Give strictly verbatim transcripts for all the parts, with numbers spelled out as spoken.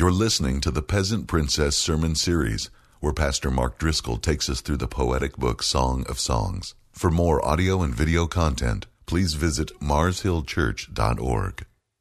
You're listening to the Peasant Princess Sermon Series, where Pastor Mark Driscoll takes us through the poetic book Song of Songs. For more audio and video content, please visit mars hill church dot org.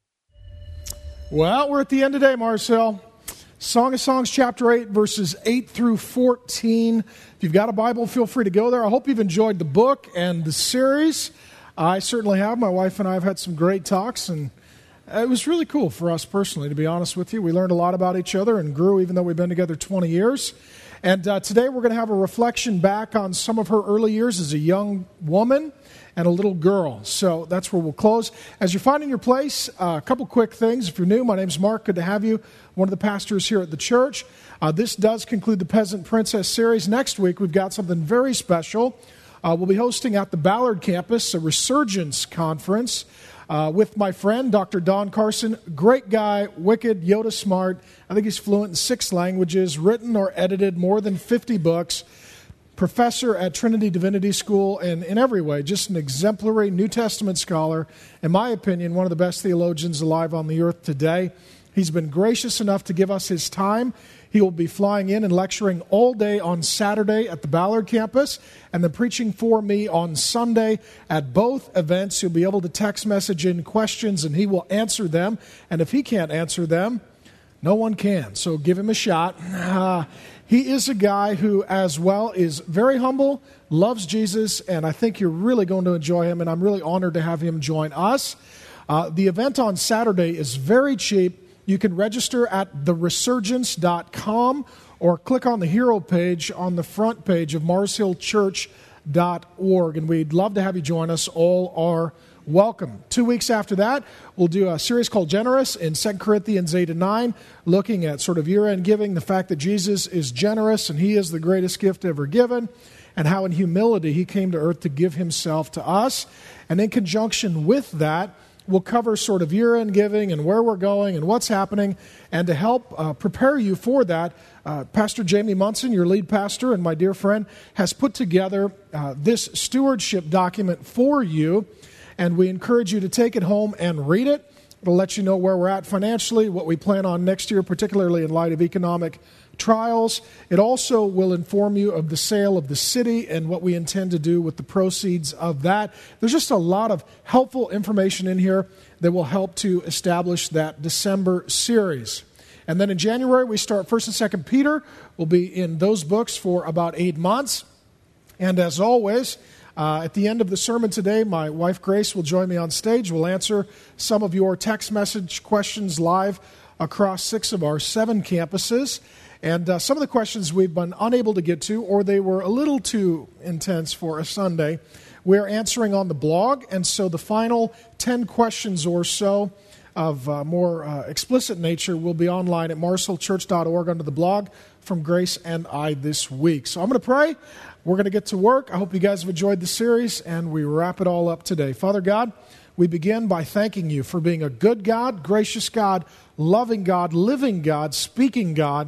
Well, we're at the end today, Mars Hill. Song of Songs, chapter eight, verses eight through fourteen. If you've got a Bible, feel free to go there. I hope you've enjoyed the book and the series. I certainly have. My wife and I have had some great talks, and it was really cool for us personally, to be honest with you. We learned a lot about each other and grew, even though we've been together twenty years. And uh, today we're going to have a reflection back on some of her early years as a young woman and a little girl. So that's where we'll close. As you're finding your place, uh, a couple quick things. If you're new, my name's Mark. Good to have you. One of the pastors here at the church. Uh, this does conclude the Peasant Princess series. Next week, we've got something very special. Uh, we'll be hosting at the Ballard campus a Resurgence conference uh, with my friend, Doctor Don Carson. Great guy, wicked, Yoda smart. I think he's fluent in six languages, written or edited more than fifty books. Professor at Trinity Divinity School, and in every way, just an exemplary New Testament scholar. In my opinion, one of the best theologians alive on the earth today. He's been gracious enough to give us his time. He will be flying in and lecturing all day on Saturday at the Ballard campus, and then preaching for me on Sunday at both events. You'll be able to text message in questions, and he will answer them. And if he can't answer them, no one can. So give him a shot. Uh, he is a guy who, as well, is very humble, loves Jesus, and I think you're really going to enjoy him, and I'm really honored to have him join us. Uh, the event on Saturday is very cheap. You can register at the resurgence dot com or click on the hero page on the front page of mars hill church dot org, and we'd love to have you join us. All are welcome. Two weeks after that, we'll do a series called Generous in Second Corinthians eight and nine, looking at sort of year-end giving, the fact that Jesus is generous and he is the greatest gift ever given, and how in humility he came to earth to give himself to us. And in conjunction with that, we'll cover sort of year-end giving and where we're going and what's happening. And to help uh, prepare you for that, uh, Pastor Jamie Munson, your lead pastor and my dear friend, has put together uh, this stewardship document for you. And we encourage you to take it home and read it. It'll let you know where we're at financially, what we plan on next year, particularly in light of economic trials. It also will inform you of the sale of the city and what we intend to do with the proceeds of that. There's just a lot of helpful information in here that will help to establish that December series. And then in January, we start First and Second Peter. We'll be in those books for about eight months. And as always, uh, at the end of the sermon today, my wife Grace will join me on stage. We'll answer some of your text message questions live across six of our seven campuses. And uh, some of the questions we've been unable to get to, or they were a little too intense for a Sunday, we're answering on the blog. And so the final ten questions or so of uh, more uh, explicit nature will be online at mars hill church dot org under the blog from Grace and I this week. So I'm going to pray. We're going to get to work. I hope you guys have enjoyed the series, and we wrap it all up today. Father God, we begin by thanking you for being a good God, gracious God, loving God, living God, speaking God.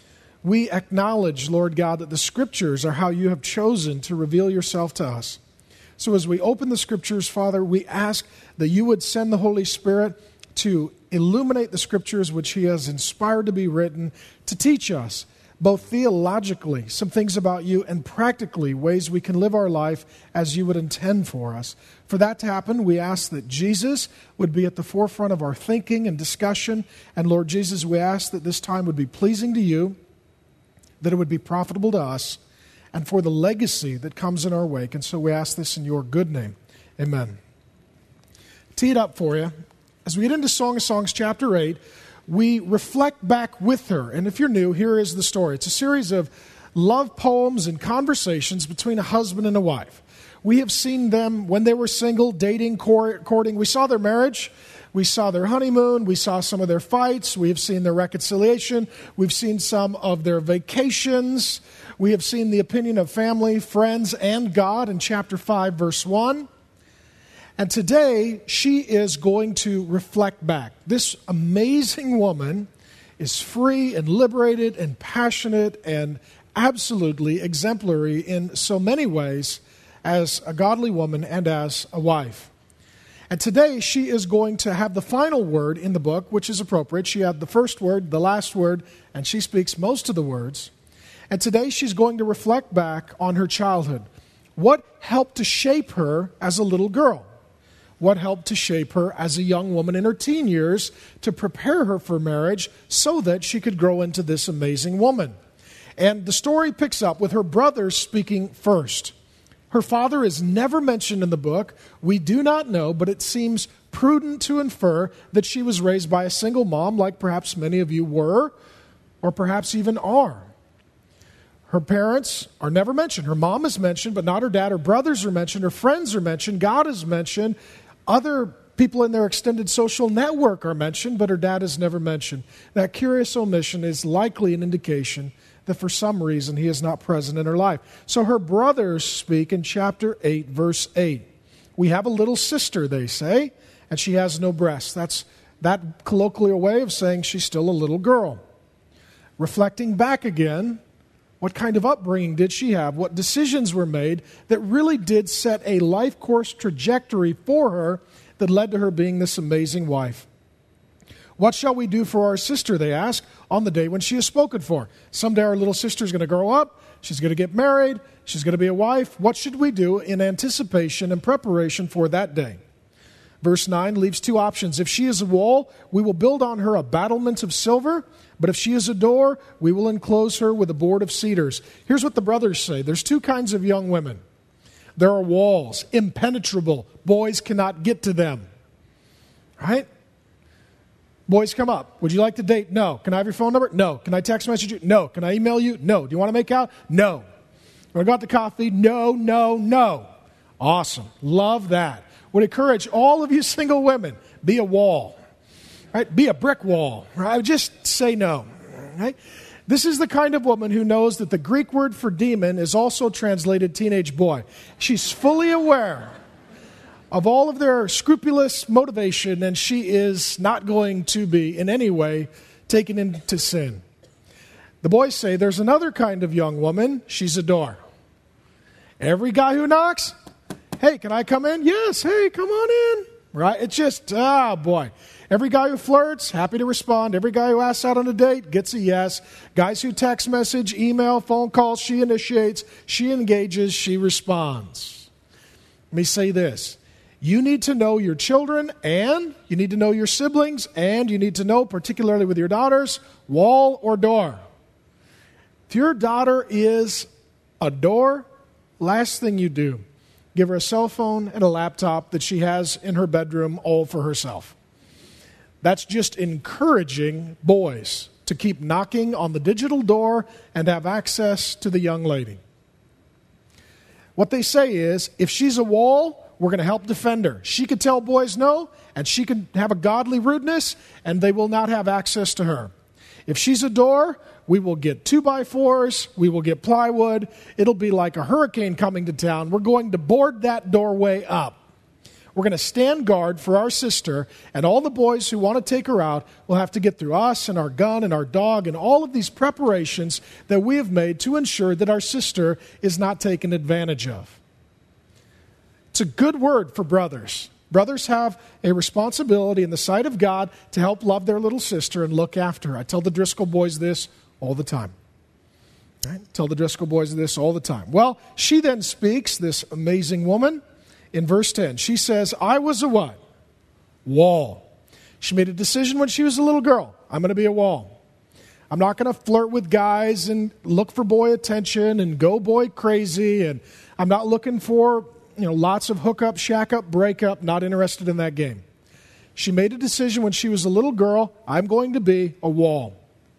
We acknowledge, Lord God, that the Scriptures are how you have chosen to reveal yourself to us. So as we open the Scriptures, Father, we ask that you would send the Holy Spirit to illuminate the Scriptures which he has inspired to be written, to teach us, both theologically, some things about you, and practically, ways we can live our life as you would intend for us. For that to happen, we ask that Jesus would be at the forefront of our thinking and discussion. And Lord Jesus, we ask that this time would be pleasing to you, that it would be profitable to us, and for the legacy that comes in our wake. And so we ask this in your good name. Amen. Tee it up for you. As we get into Song of Songs, chapter eight, we reflect back with her. And if you're new, here is the story. It's a series of love poems and conversations between a husband and a wife. We have seen them when they were single, dating, courting. We saw their marriage. We saw their honeymoon. We saw some of their fights. We have seen their reconciliation. We've seen some of their vacations. We have seen the opinion of family, friends, and God in chapter five, verse one. And today, she is going to reflect back. This amazing woman is free and liberated and passionate and absolutely exemplary in so many ways as a godly woman and as a wife. And today she is going to have the final word in the book, which is appropriate. She had the first word, the last word, and she speaks most of the words. And today she's going to reflect back on her childhood. What helped to shape her as a little girl? What helped to shape her as a young woman in her teen years to prepare her for marriage so that she could grow into this amazing woman? And the story picks up with her brothers speaking first. Her father is never mentioned in the book. We do not know, but it seems prudent to infer that she was raised by a single mom, like perhaps many of you were, or perhaps even are. Her parents are never mentioned. Her mom is mentioned, but not her dad. Her brothers are mentioned. Her friends are mentioned. God is mentioned. Other people in their extended social network are mentioned, but her dad is never mentioned. That curious omission is likely an indication that for some reason he is not present in her life. So her brothers speak in chapter eight, verse eight. We have a little sister, they say, and she has no breasts. That's that colloquial way of saying she's still a little girl. Reflecting back again, what kind of upbringing did she have? What decisions were made that really did set a life course trajectory for her that led to her being this amazing wife? What shall we do for our sister, they ask, on the day when she is spoken for? Someday our little sister is going to grow up. She's going to get married. She's going to be a wife. What should we do in anticipation and preparation for that day? Verse nine leaves two options. If she is a wall, we will build on her a battlement of silver. But if she is a door, we will enclose her with a board of cedars. Here's what the brothers say. There's two kinds of young women. There are walls, impenetrable. Boys cannot get to them. Right? Boys come up. Would you like to date? No. Can I have your phone number? No. Can I text message you? No. Can I email you? No. Do you want to make out? No. Want to go out to coffee? No, no, no. Awesome. Love that. Would encourage all of you single women, be a wall. Right? Be a brick wall. Right? Just say no. Right? This is the kind of woman who knows that the Greek word for demon is also translated teenage boy. She's fully aware of all of their scrupulous motivation, and she is not going to be in any way taken into sin. The boys say there's another kind of young woman. She's a door. Every guy who knocks, hey, can I come in? Yes, hey, come on in. Right? It's just, ah, boy. Every guy who flirts, happy to respond. Every guy who asks out on a date gets a yes. Guys who text message, email, phone calls, she initiates, she engages, she responds. Let me say this. You need to know your children, and you need to know your siblings, and you need to know, particularly with your daughters, wall or door. If your daughter is a door, last thing you do, give her a cell phone and a laptop that she has in her bedroom all for herself. That's just encouraging boys to keep knocking on the digital door and have access to the young lady. What they say is, if she's a wall, we're going to help defend her. She could tell boys no, and she can have a godly rudeness, and they will not have access to her. If she's a door, we will get two by fours, we will get plywood. It'll be like a hurricane coming to town. We're going to board that doorway up. We're going to stand guard for our sister, and all the boys who want to take her out will have to get through us and our gun and our dog and all of these preparations that we have made to ensure that our sister is not taken advantage of. It's a good word for brothers. Brothers have a responsibility in the sight of God to help love their little sister and look after her. I tell the Driscoll boys this all the time. Right? Tell the Driscoll boys this all the time. Well, she then speaks, this amazing woman, in verse ten. She says, I was a what? Wall. She made a decision when she was a little girl. I'm going to be a wall. I'm not going to flirt with guys and look for boy attention and go boy crazy. And I'm not looking for, you know, lots of hookup, shack up, break up. Not interested in that game. She made a decision when she was a little girl. I'm going to be a wall.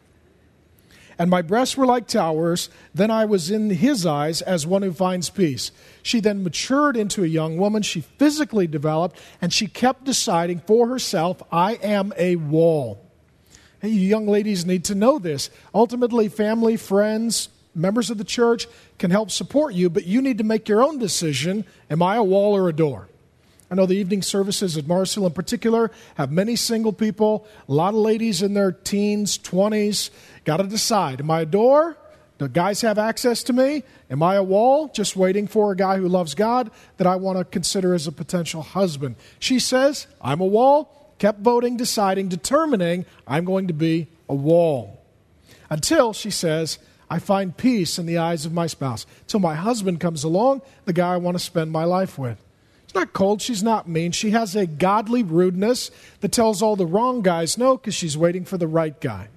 And my breasts were like towers. Then I was in his eyes as one who finds peace. She then matured into a young woman. She physically developed, and she kept deciding for herself, I am a wall. Hey, you young ladies need to know this. Ultimately, family, friends, members of the church can help support you, but you need to make your own decision. Am I a wall or a door? I know the evening services at Mars Hill in particular have many single people, a lot of ladies in their teens, twenties. Got to decide, am I a door? Do guys have access to me? Am I a wall just waiting for a guy who loves God that I want to consider as a potential husband? She says, I'm a wall, kept voting, deciding, determining I'm going to be a wall. Until, she says, I find peace in the eyes of my spouse. Till my husband comes along, the guy I want to spend my life with. She's not cold, she's not mean. She has a godly rudeness that tells all the wrong guys no because she's waiting for the right guy.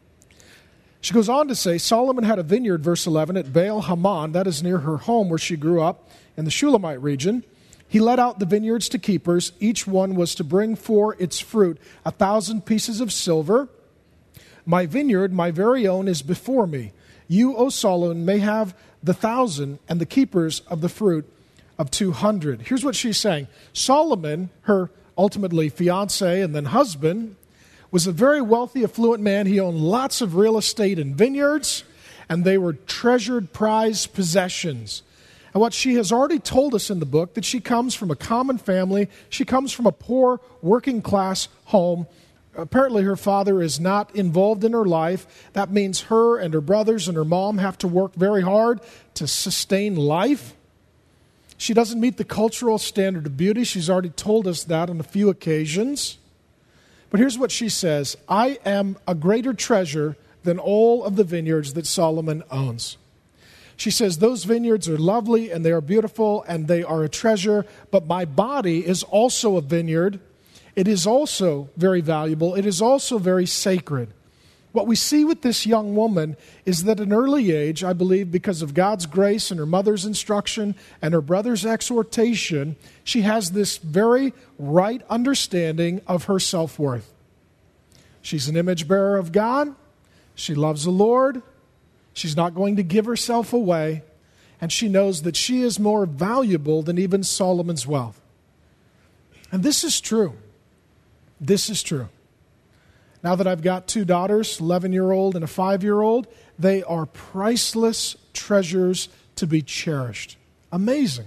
She goes on to say, Solomon had a vineyard, verse eleven, at Baal Hamon, that is near her home where she grew up in the Shulamite region. He let out the vineyards to keepers. Each one was to bring for its fruit a thousand pieces of silver. My vineyard, my very own, is before me. You, O Solomon, may have the thousand and the keepers of the fruit of two hundred. Here's what she's saying. Solomon, her ultimately fiancé and then husband, was a very wealthy, affluent man. He owned lots of real estate and vineyards, and they were treasured, prized possessions. And what she has already told us in the book, that she comes from a common family. She comes from a poor, working-class home. Apparently her father is not involved in her life. That means her and her brothers and her mom have to work very hard to sustain life. She doesn't meet the cultural standard of beauty. She's already told us that on a few occasions. But here's what she says. I am a greater treasure than all of the vineyards that Solomon owns. She says, those vineyards are lovely and they are beautiful and they are a treasure, but my body is also a vineyard. It is also very valuable. It is also very sacred. What we see with this young woman is that at an early age, I believe because of God's grace and her mother's instruction and her brother's exhortation, she has this very right understanding of her self-worth. She's an image bearer of God. She loves the Lord. She's not going to give herself away. And she knows that she is more valuable than even Solomon's wealth. And this is true. This is true. Now that I've got two daughters, eleven-year-old and a five-year-old, they are priceless treasures to be cherished. Amazing.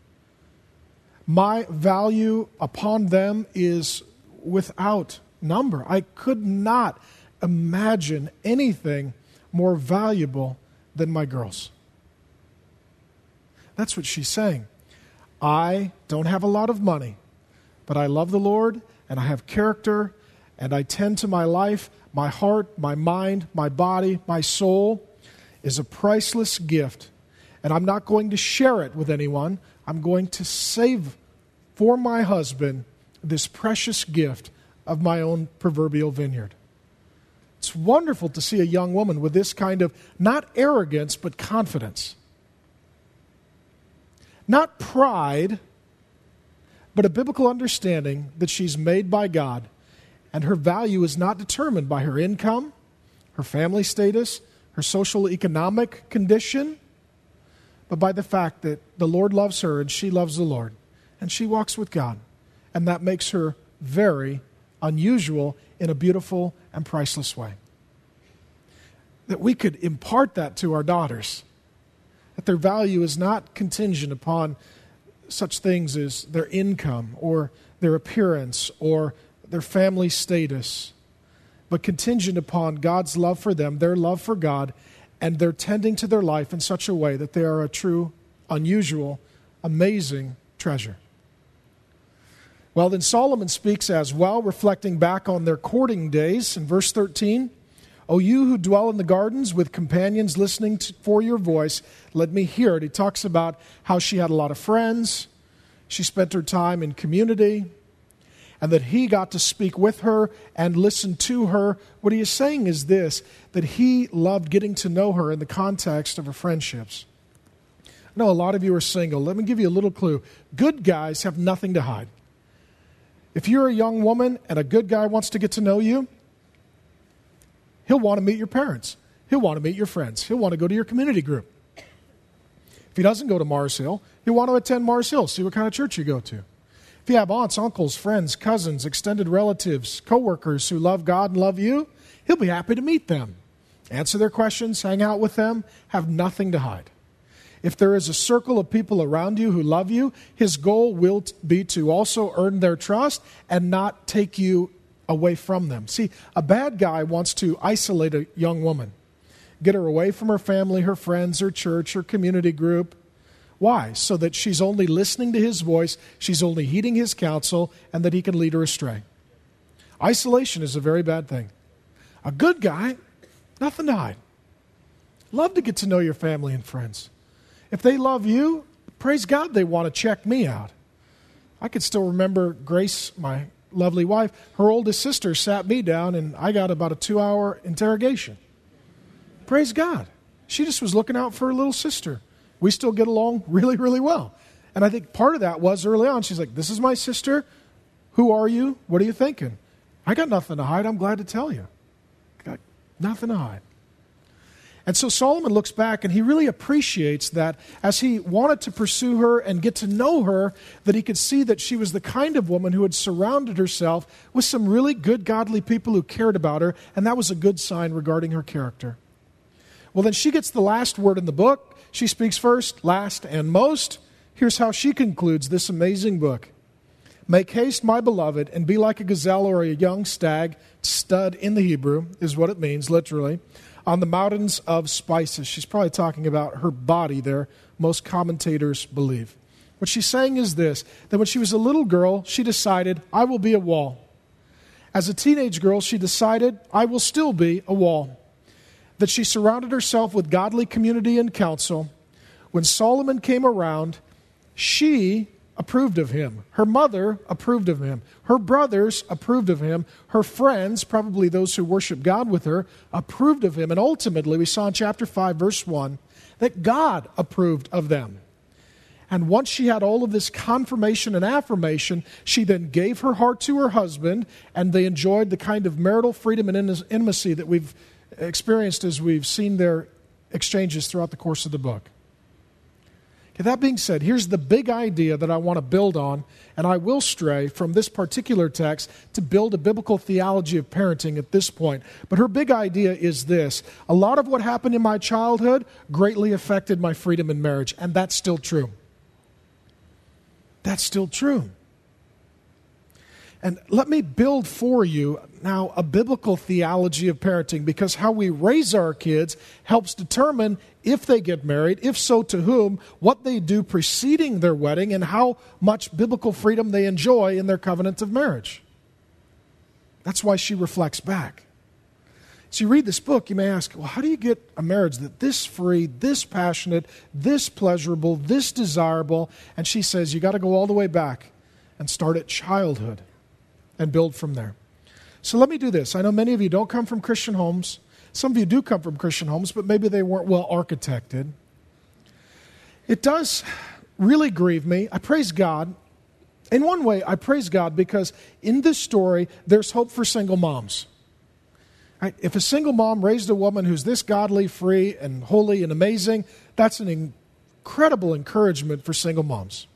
My value upon them is without number. I could not imagine anything more valuable than my girls. That's what she's saying. I don't have a lot of money, but I love the Lord and I have character. And I tend to my life, my heart, my mind, my body, my soul is a priceless gift. And I'm not going to share it with anyone. I'm going to save for my husband this precious gift of my own proverbial vineyard. It's wonderful to see a young woman with this kind of, not arrogance, but confidence. Not pride, but a biblical understanding that she's made by God. And her value is not determined by her income, her family status, her social economic condition, but by the fact that the Lord loves her and she loves the Lord. And she walks with God. And that makes her very unusual in a beautiful and priceless way. That we could impart that to our daughters. That their value is not contingent upon such things as their income or their appearance or their family status, but contingent upon God's love for them, their love for God, and their tending to their life in such a way that they are a true, unusual, amazing treasure. Well, then Solomon speaks as well, reflecting back on their courting days in verse thirteen. O you who dwell in the gardens with companions listening to, for your voice, let me hear it. He talks about how she had a lot of friends. She spent her time in community. And that he got to speak with her and listen to her. What he is saying is this, that he loved getting to know her in the context of her friendships. I know a lot of you are single. Let me give you a little clue. Good guys have nothing to hide. If you're a young woman and a good guy wants to get to know you, he'll want to meet your parents. He'll want to meet your friends. He'll want to go to your community group. If he doesn't go to Mars Hill, he'll want to attend Mars Hill, see what kind of church you go to. If you have aunts, uncles, friends, cousins, extended relatives, coworkers who love God and love you, he'll be happy to meet them. Answer their questions, hang out with them, have nothing to hide. If there is a circle of people around you who love you, his goal will be to also earn their trust and not take you away from them. See, a bad guy wants to isolate a young woman. get her away from her family, her friends, her church, her community group. Why? So that she's only listening to his voice, she's only heeding his counsel, and that he can lead her astray. Isolation is a very bad thing. A good guy, nothing to hide. Love to get to know your family and friends. If they love you, praise God they want to check me out. I could still remember Grace, my lovely wife, her oldest sister sat me down and I got about a two-hour interrogation. Praise God. She just was looking out for her little sister. We still get along really, really well. And I think part of that was early on, she's like, this is my sister. Who are you? What are you thinking? I got nothing to hide. I'm glad to tell you. Got nothing to hide. And so Solomon looks back and he really appreciates that as he wanted to pursue her and get to know her, that he could see that she was the kind of woman who had surrounded herself with some really good, godly people who cared about her, and that was a good sign regarding her character. Well, then she gets the last word in the book. She speaks first, last, and most. Here's how she concludes this amazing book. Make haste, my beloved, and be like a gazelle or a young stag, stud in the Hebrew is what it means, literally, on the mountains of spices. She's probably talking about her body there, most commentators believe. What she's saying is this, that when she was a little girl, she decided, I will be a wall. As a teenage girl, she decided, I will still be a wall. That she surrounded herself with godly community and counsel. When Solomon came around, she approved of him. Her mother approved of him. Her brothers approved of him. Her friends, probably those who worship God with her, approved of him. And ultimately, we saw in chapter five, verse one, that God approved of them. And once she had all of this confirmation and affirmation, she then gave her heart to her husband, and they enjoyed the kind of marital freedom and intimacy that we've experienced as we've seen their exchanges throughout the course of the book. Okay, that being said, here's the big idea that I want to build on, and I will stray from this particular text to build a biblical theology of parenting at this point. But her big idea is this. A lot of what happened in my childhood greatly affected my freedom in marriage, and that's still true. That's still true. And let me build for you now a biblical theology of parenting, because how we raise our kids helps determine if they get married, if so to whom, what they do preceding their wedding, and how much biblical freedom they enjoy in their covenant of marriage. That's why she reflects back. So you read this book, you may ask, well, how do you get a marriage that this free, this passionate, this pleasurable, this desirable? And she says, you got to go all the way back and start at childhood and build from there. So let me do this. I know many of you don't come from Christian homes. Some of you do come from Christian homes, but maybe they weren't well architected. It does really grieve me. I praise God. In one way, I praise God because in this story, there's hope for single moms. Right? If a single mom raised a woman who's this godly, free, and holy and amazing, that's an incredible encouragement for single moms.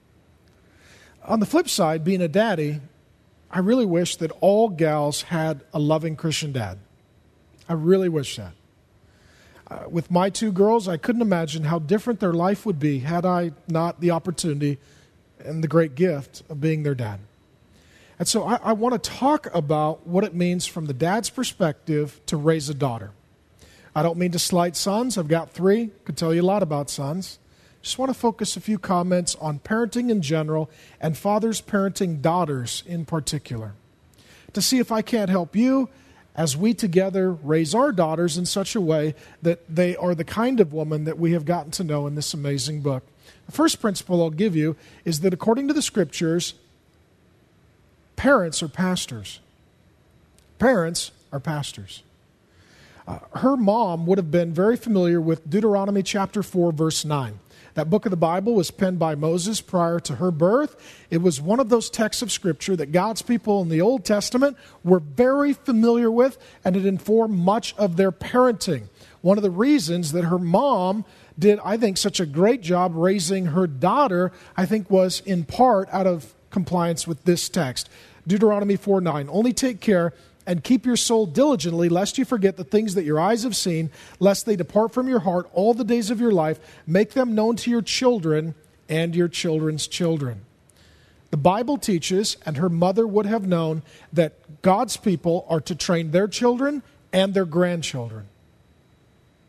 On the flip side, being a daddy, I really wish that all gals had a loving Christian dad. I really wish that. Uh, with my two girls, I couldn't imagine how different their life would be had I not the opportunity and the great gift of being their dad. And so I, I want to talk about what it means from the dad's perspective to raise a daughter. I don't mean to slight sons. I've got three. Could tell you a lot about sons. Just want to focus a few comments on parenting in general and fathers parenting daughters in particular, to see if I can't help you as we together raise our daughters in such a way that they are the kind of woman that we have gotten to know in this amazing book. The first principle I'll give you is that according to the Scriptures, parents are pastors. Parents are pastors. Uh, her mom would have been very familiar with Deuteronomy chapter four, verse nine. That book of the Bible was penned by Moses prior to her birth. It was one of those texts of Scripture that God's people in the Old Testament were very familiar with, and it informed much of their parenting. One of the reasons that her mom did, I think, such a great job raising her daughter, I think, was in part out of compliance with this text. Deuteronomy four nine, only take care and keep your soul diligently, lest you forget the things that your eyes have seen, lest they depart from your heart all the days of your life. Make them known to your children and your children's children. The Bible teaches, and her mother would have known, that God's people are to train their children and their grandchildren.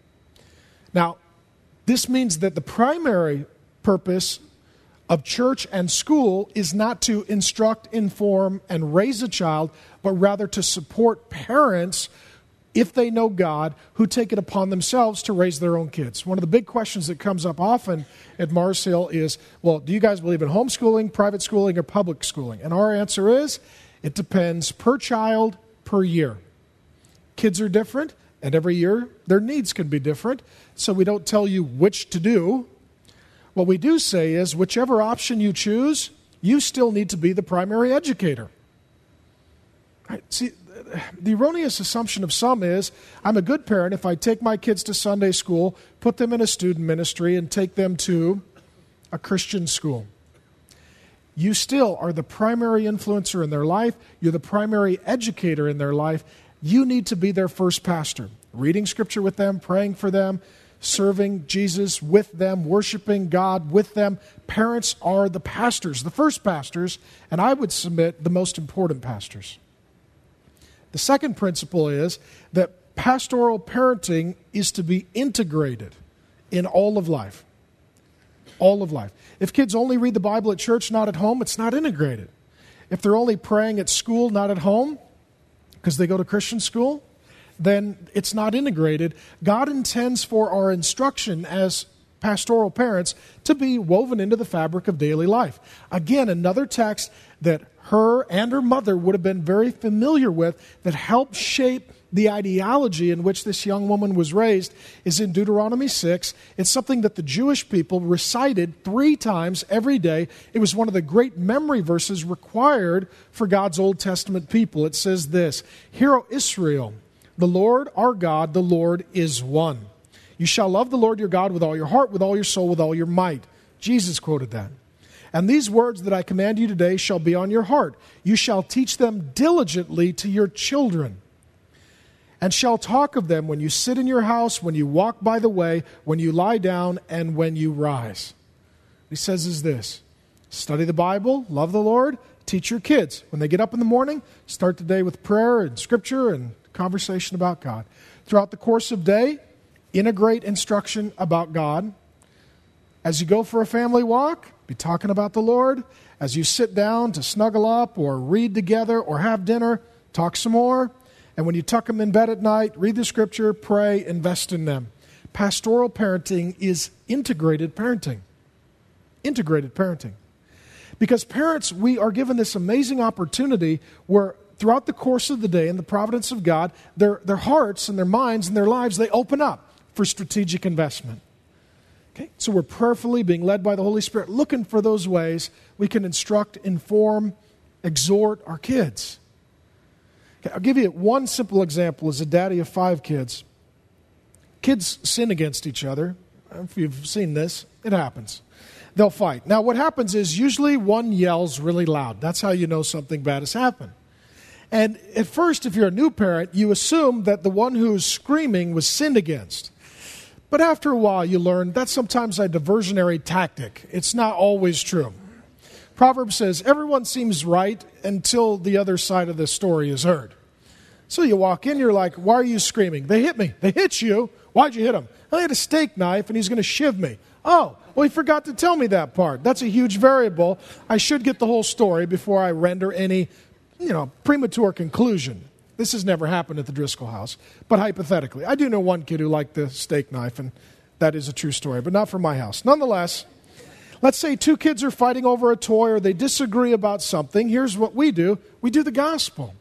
Now, this means that the primary purpose of church and school is not to instruct, inform, and raise a child, but rather to support parents, if they know God, who take it upon themselves to raise their own kids. One of the big questions that comes up often at Mars Hill is, well, do you guys believe in homeschooling, private schooling, or public schooling? And our answer is, it depends per child, per year. Kids are different, and every year their needs can be different, so we don't tell you which to do. What we do say is, whichever option you choose, you still need to be the primary educator. Right? See, the erroneous assumption of some is, I'm a good parent if I take my kids to Sunday school, put them in a student ministry, and take them to a Christian school. You still are the primary influencer in their life. You're the primary educator in their life. You need to be their first pastor, reading Scripture with them, praying for them, serving Jesus with them, worshiping God with them. Parents are the pastors, the first pastors, and I would submit the most important pastors. The second principle is that pastoral parenting is to be integrated in all of life. All of life. If kids only read the Bible at church, not at home, it's not integrated. If they're only praying at school, not at home, because they go to Christian school, then it's not integrated. God intends for our instruction as pastoral parents to be woven into the fabric of daily life. Again, another text that her and her mother would have been very familiar with that helped shape the ideology in which this young woman was raised is in Deuteronomy six. It's something that the Jewish people recited three times every day. It was one of the great memory verses required for God's Old Testament people. It says this, "Hear, O Israel, the Lord our God, the Lord is one. You shall love the Lord your God with all your heart, with all your soul, with all your might." Jesus quoted that. "And these words that I command you today shall be on your heart. You shall teach them diligently to your children, and shall talk of them when you sit in your house, when you walk by the way, when you lie down, and when you rise." What he says is this: study the Bible, love the Lord, teach your kids. When they get up in the morning, start the day with prayer and Scripture and conversation about God. Throughout the course of the day, integrate instruction about God. As you go for a family walk, be talking about the Lord. As you sit down to snuggle up or read together or have dinner, talk some more. And when you tuck them in bed at night, read the Scripture, pray, invest in them. Pastoral parenting is integrated parenting. Integrated parenting. Because parents, we are given this amazing opportunity where throughout the course of the day, in the providence of God, their, their hearts and their minds and their lives, they open up for strategic investment. Okay? So we're prayerfully being led by the Holy Spirit, looking for those ways we can instruct, inform, exhort our kids. Okay, I'll give you one simple example as a daddy of five kids. Kids sin against each other. If you've seen this, it happens. They'll fight. Now what happens is usually one yells really loud. That's how you know something bad has happened. And at first, if you're a new parent, you assume that the one who's screaming was sinned against. But after a while, you learn that's sometimes a diversionary tactic. It's not always true. Proverbs says, everyone seems right until the other side of the story is heard. So you walk in, you're like, why are you screaming? They hit me. They hit you. Why'd you hit him? I had a steak knife and he's going to shiv me. Oh, well, he forgot to tell me that part. That's a huge variable. I should get the whole story before I render any, you know, premature conclusion. This has never happened at the Driscoll house, but hypothetically. I do know one kid who liked the steak knife, and that is a true story, but not from my house. Nonetheless, let's say two kids are fighting over a toy or they disagree about something. Here's what we do. We do the gospel.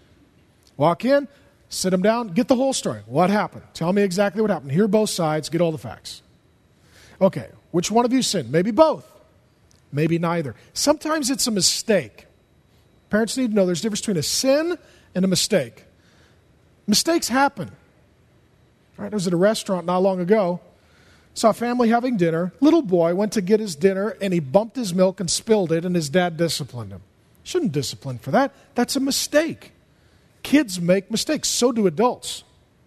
Walk in, sit them down, get the whole story. What happened? Tell me exactly what happened. Hear both sides, get all the facts. Okay, which one of you sinned? Maybe both. Maybe neither. Sometimes it's a mistake. Parents need to know there's a difference between a sin and a mistake. Mistakes happen. Right? I was at a restaurant not long ago. Saw a family having dinner. Little boy went to get his dinner and he bumped his milk and spilled it, and his dad disciplined him. Shouldn't discipline for that. That's a mistake. Kids make mistakes. So do adults.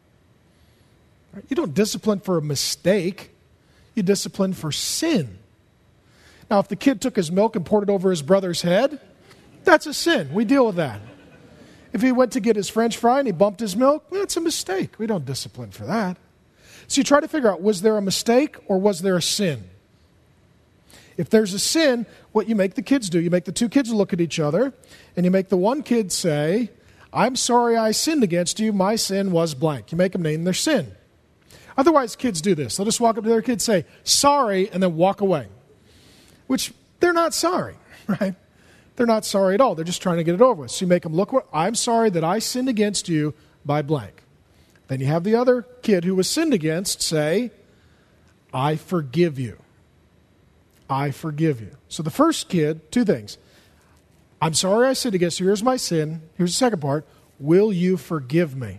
Right? You don't discipline for a mistake. You discipline for sin. Now, if the kid took his milk and poured it over his brother's head, that's a sin. We deal with that. If he went to get his French fry and he bumped his milk, that's a mistake. We don't discipline for that. So you try to figure out, was there a mistake or was there a sin? If there's a sin, what you make the kids do, you make the two kids look at each other, and you make the one kid say, I'm sorry I sinned against you. My sin was blank. You make them name their sin. Otherwise, kids do this. They'll just walk up to their kid, say, sorry, and then walk away. Which, they're not sorry, right? They're not sorry at all. They're just trying to get it over with. So you make them look, I'm sorry that I sinned against you by blank. Then you have the other kid who was sinned against say, I forgive you. I forgive you. So the first kid, two things. I'm sorry I sinned against you. Here's my sin. Here's the second part. Will you forgive me?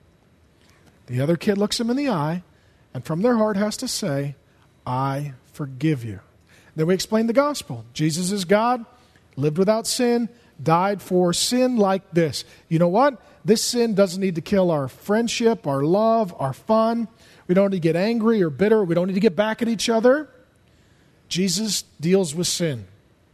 The other kid looks him in the eye and from their heart has to say, I forgive you. Then we explain the gospel. Jesus is God, lived without sin, died for sin like this. You know what? This sin doesn't need to kill our friendship, our love, our fun. We don't need to get angry or bitter. We don't need to get back at each other. Jesus deals with sin.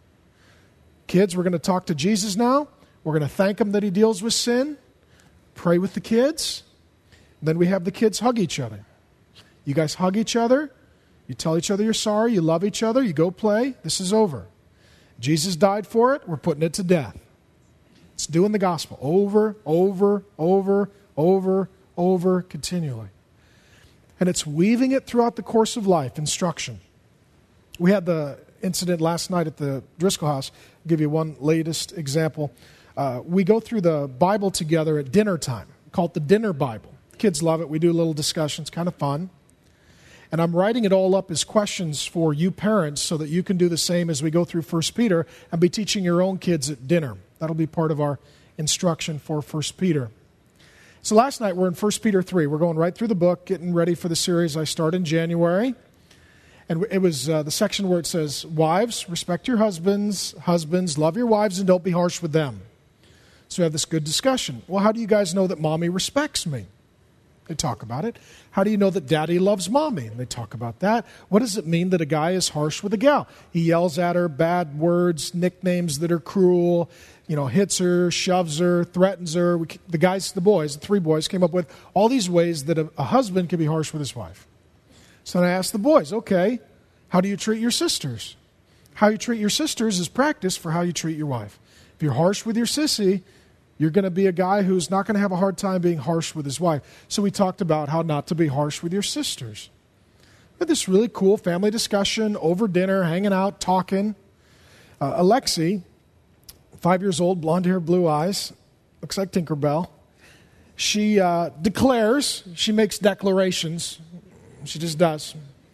Kids, we're going to talk to Jesus now. We're going to thank him that he deals with sin. Pray with the kids. Then we have the kids hug each other. You guys hug each other. You tell each other you're sorry. You love each other. You go play. This is over. Jesus died for it. We're putting it to death. It's doing the gospel over, over, over, over, over, continually. And it's weaving it throughout the course of life, instruction. We had the incident last night at the Driscoll house. I'll give you one latest example. Uh, we go through the Bible together at dinner time. We call it the Dinner Bible. Kids love it. We do a little discussion. It's kind of fun. And I'm writing it all up as questions for you parents so that you can do the same as we go through First Peter and be teaching your own kids at dinner. That'll be part of our instruction for First Peter. So last night we're in First Peter three. We're going right through the book, getting ready for the series I start in January. And it was uh, the section where it says, wives, respect your husbands. Husbands, love your wives and don't be harsh with them. So we have this good discussion. Well, how do you guys know that mommy respects me? They talk about it. How do you know that daddy loves mommy? And they talk about that. What does it mean that a guy is harsh with a gal? He yells at her bad words, nicknames that are cruel, you know, hits her, shoves her, threatens her. We, the guys, the boys, the three boys came up with all these ways that a, a husband can be harsh with his wife. So then I asked the boys, okay, how do you treat your sisters? How you treat your sisters is practice for how you treat your wife. If you're harsh with your sissy, you're going to be a guy who's not going to have a hard time being harsh with his wife. So we talked about how not to be harsh with your sisters. We had this really cool family discussion over dinner, hanging out, talking. Uh, Alexi, five years old, blonde hair, blue eyes, looks like Tinkerbell. She uh, declares, she makes declarations. She just does.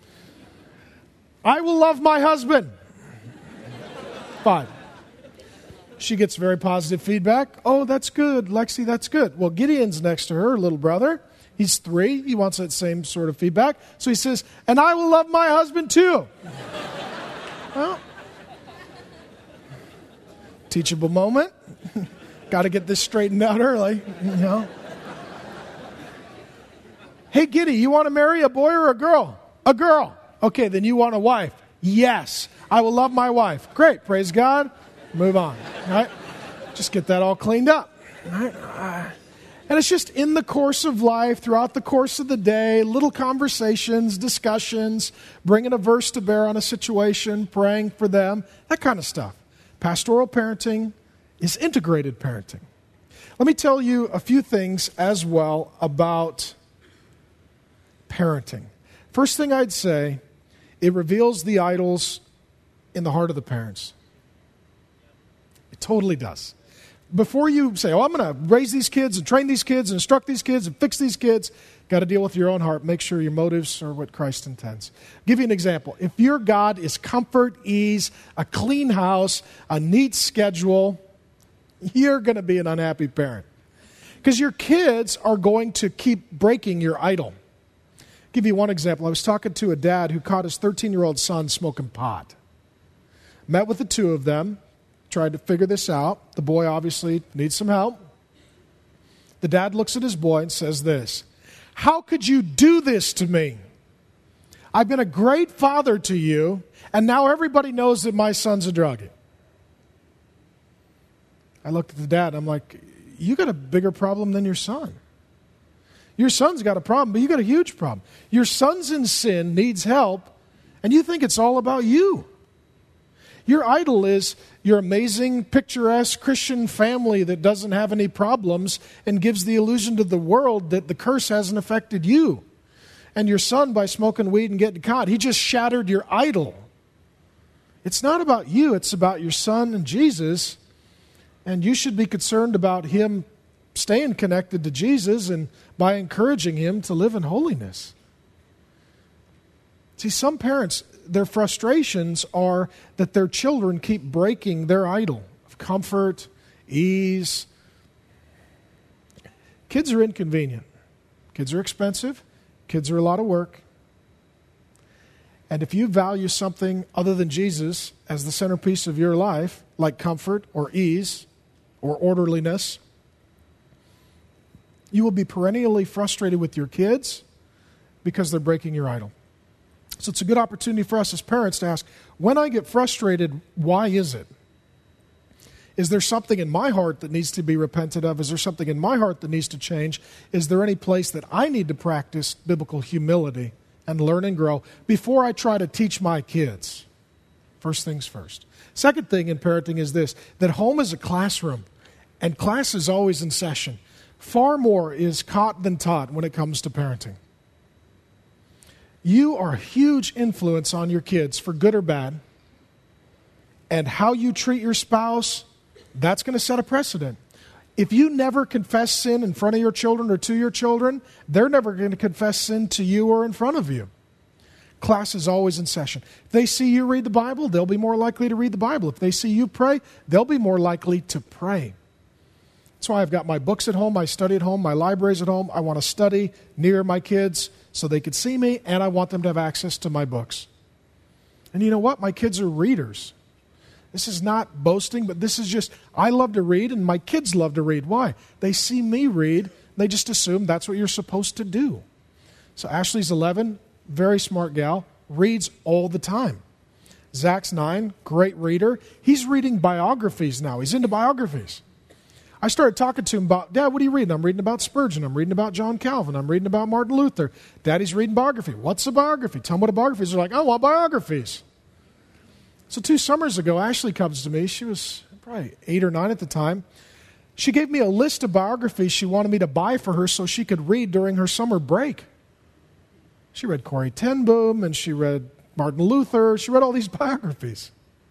I will love my husband. Five. She gets very positive feedback. Oh, that's good, Lexi, that's good. Well, Gideon's next to her, little brother. He's three. He wants that same sort of feedback. So he says, and I will love my husband too. Well, teachable moment. Got to get this straightened out early, you know. Hey, Giddy, you want to marry a boy or a girl? A girl. Okay, then you want a wife? Yes. I will love my wife. Great. Praise God. Move on. All right? Just get that all cleaned up. All right? Uh, and it's just in the course of life, throughout the course of the day, little conversations, discussions, bringing a verse to bear on a situation, praying for them, that kind of stuff. Pastoral parenting is integrated parenting. Let me tell you a few things as well about parenting. First thing I'd say, it reveals the idols in the heart of the parents. It totally does. Before you say, oh, I'm going to raise these kids and train these kids and instruct these kids and fix these kids, got to deal with your own heart. Make sure your motives are what Christ intends. I'll give you an example. If your God is comfort, ease, a clean house, a neat schedule, you're going to be an unhappy parent. Because your kids are going to keep breaking your idol. I'll give you one example. I was talking to a dad who caught his thirteen-year-old son smoking pot. Met with the two of them. Tried to figure this out. The boy obviously needs some help. The dad looks at his boy and says this, how could you do this to me? I've been a great father to you, and now everybody knows that my son's a druggie. I looked at the dad and I'm like, you got a bigger problem than your son. Your son's got a problem, but you got a huge problem. Your son's in sin, needs help, and you think it's all about you. Your idol is your amazing, picturesque Christian family that doesn't have any problems and gives the illusion to the world that the curse hasn't affected you. And your son, by smoking weed and getting caught, he just shattered your idol. It's not about you, it's about your son and Jesus. And you should be concerned about him staying connected to Jesus and by encouraging him to live in holiness. See, some parents, their frustrations are that their children keep breaking their idol of comfort, ease. Kids are inconvenient. Kids are expensive. Kids are a lot of work. And if you value something other than Jesus as the centerpiece of your life, like comfort or ease or orderliness, you will be perennially frustrated with your kids because they're breaking your idol. So it's a good opportunity for us as parents to ask, when I get frustrated, why is it? Is there something in my heart that needs to be repented of? Is there something in my heart that needs to change? Is there any place that I need to practice biblical humility and learn and grow before I try to teach my kids? First things first. Second thing in parenting is this, that home is a classroom, and class is always in session. Far more is caught than taught when it comes to parenting. You are a huge influence on your kids, for good or bad. And how you treat your spouse, that's going to set a precedent. If you never confess sin in front of your children or to your children, they're never going to confess sin to you or in front of you. Class is always in session. If they see you read the Bible, they'll be more likely to read the Bible. If they see you pray, they'll be more likely to pray. That's why I've got my books at home, I study at home, my library's at home. I want to study near my kids so they could see me, and I want them to have access to my books. And you know what? My kids are readers. This is not boasting, but this is just, I love to read, and my kids love to read. Why? They see me read. They just assume that's what you're supposed to do. So Ashley's eleven, very smart gal, reads all the time. Zach's nine, great reader. He's reading biographies now. He's into biographies. I started talking to him about, Dad, what are you reading? I'm reading about Spurgeon. I'm reading about John Calvin. I'm reading about Martin Luther. Daddy's reading biography. What's a biography? Tell him what a biography is. They're like, I want biographies. So two summers ago, Ashley comes to me. She was probably eight or nine at the time. She gave me a list of biographies she wanted me to buy for her so she could read during her summer break. She read Corrie ten Boom, and she read Martin Luther. She read all these biographies.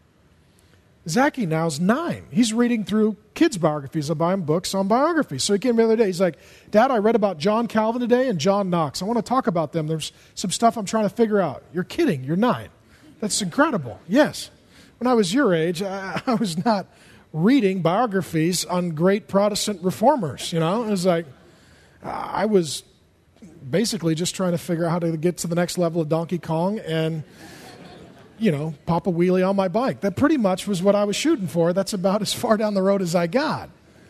Zachy now's nine. He's reading through kids' biographies. I buy him books on biographies. So he came the other day. He's like, Dad, I read about John Calvin today and John Knox. I want to talk about them. There's some stuff I'm trying to figure out. You're kidding. You're nine. That's incredible. Yes. When I was your age, I, I was not reading biographies on great Protestant reformers. You know, it was like, I was basically just trying to figure out how to get to the next level of Donkey Kong and, you know, pop a wheelie on my bike. That pretty much was what I was shooting for. That's about as far down the road as I got.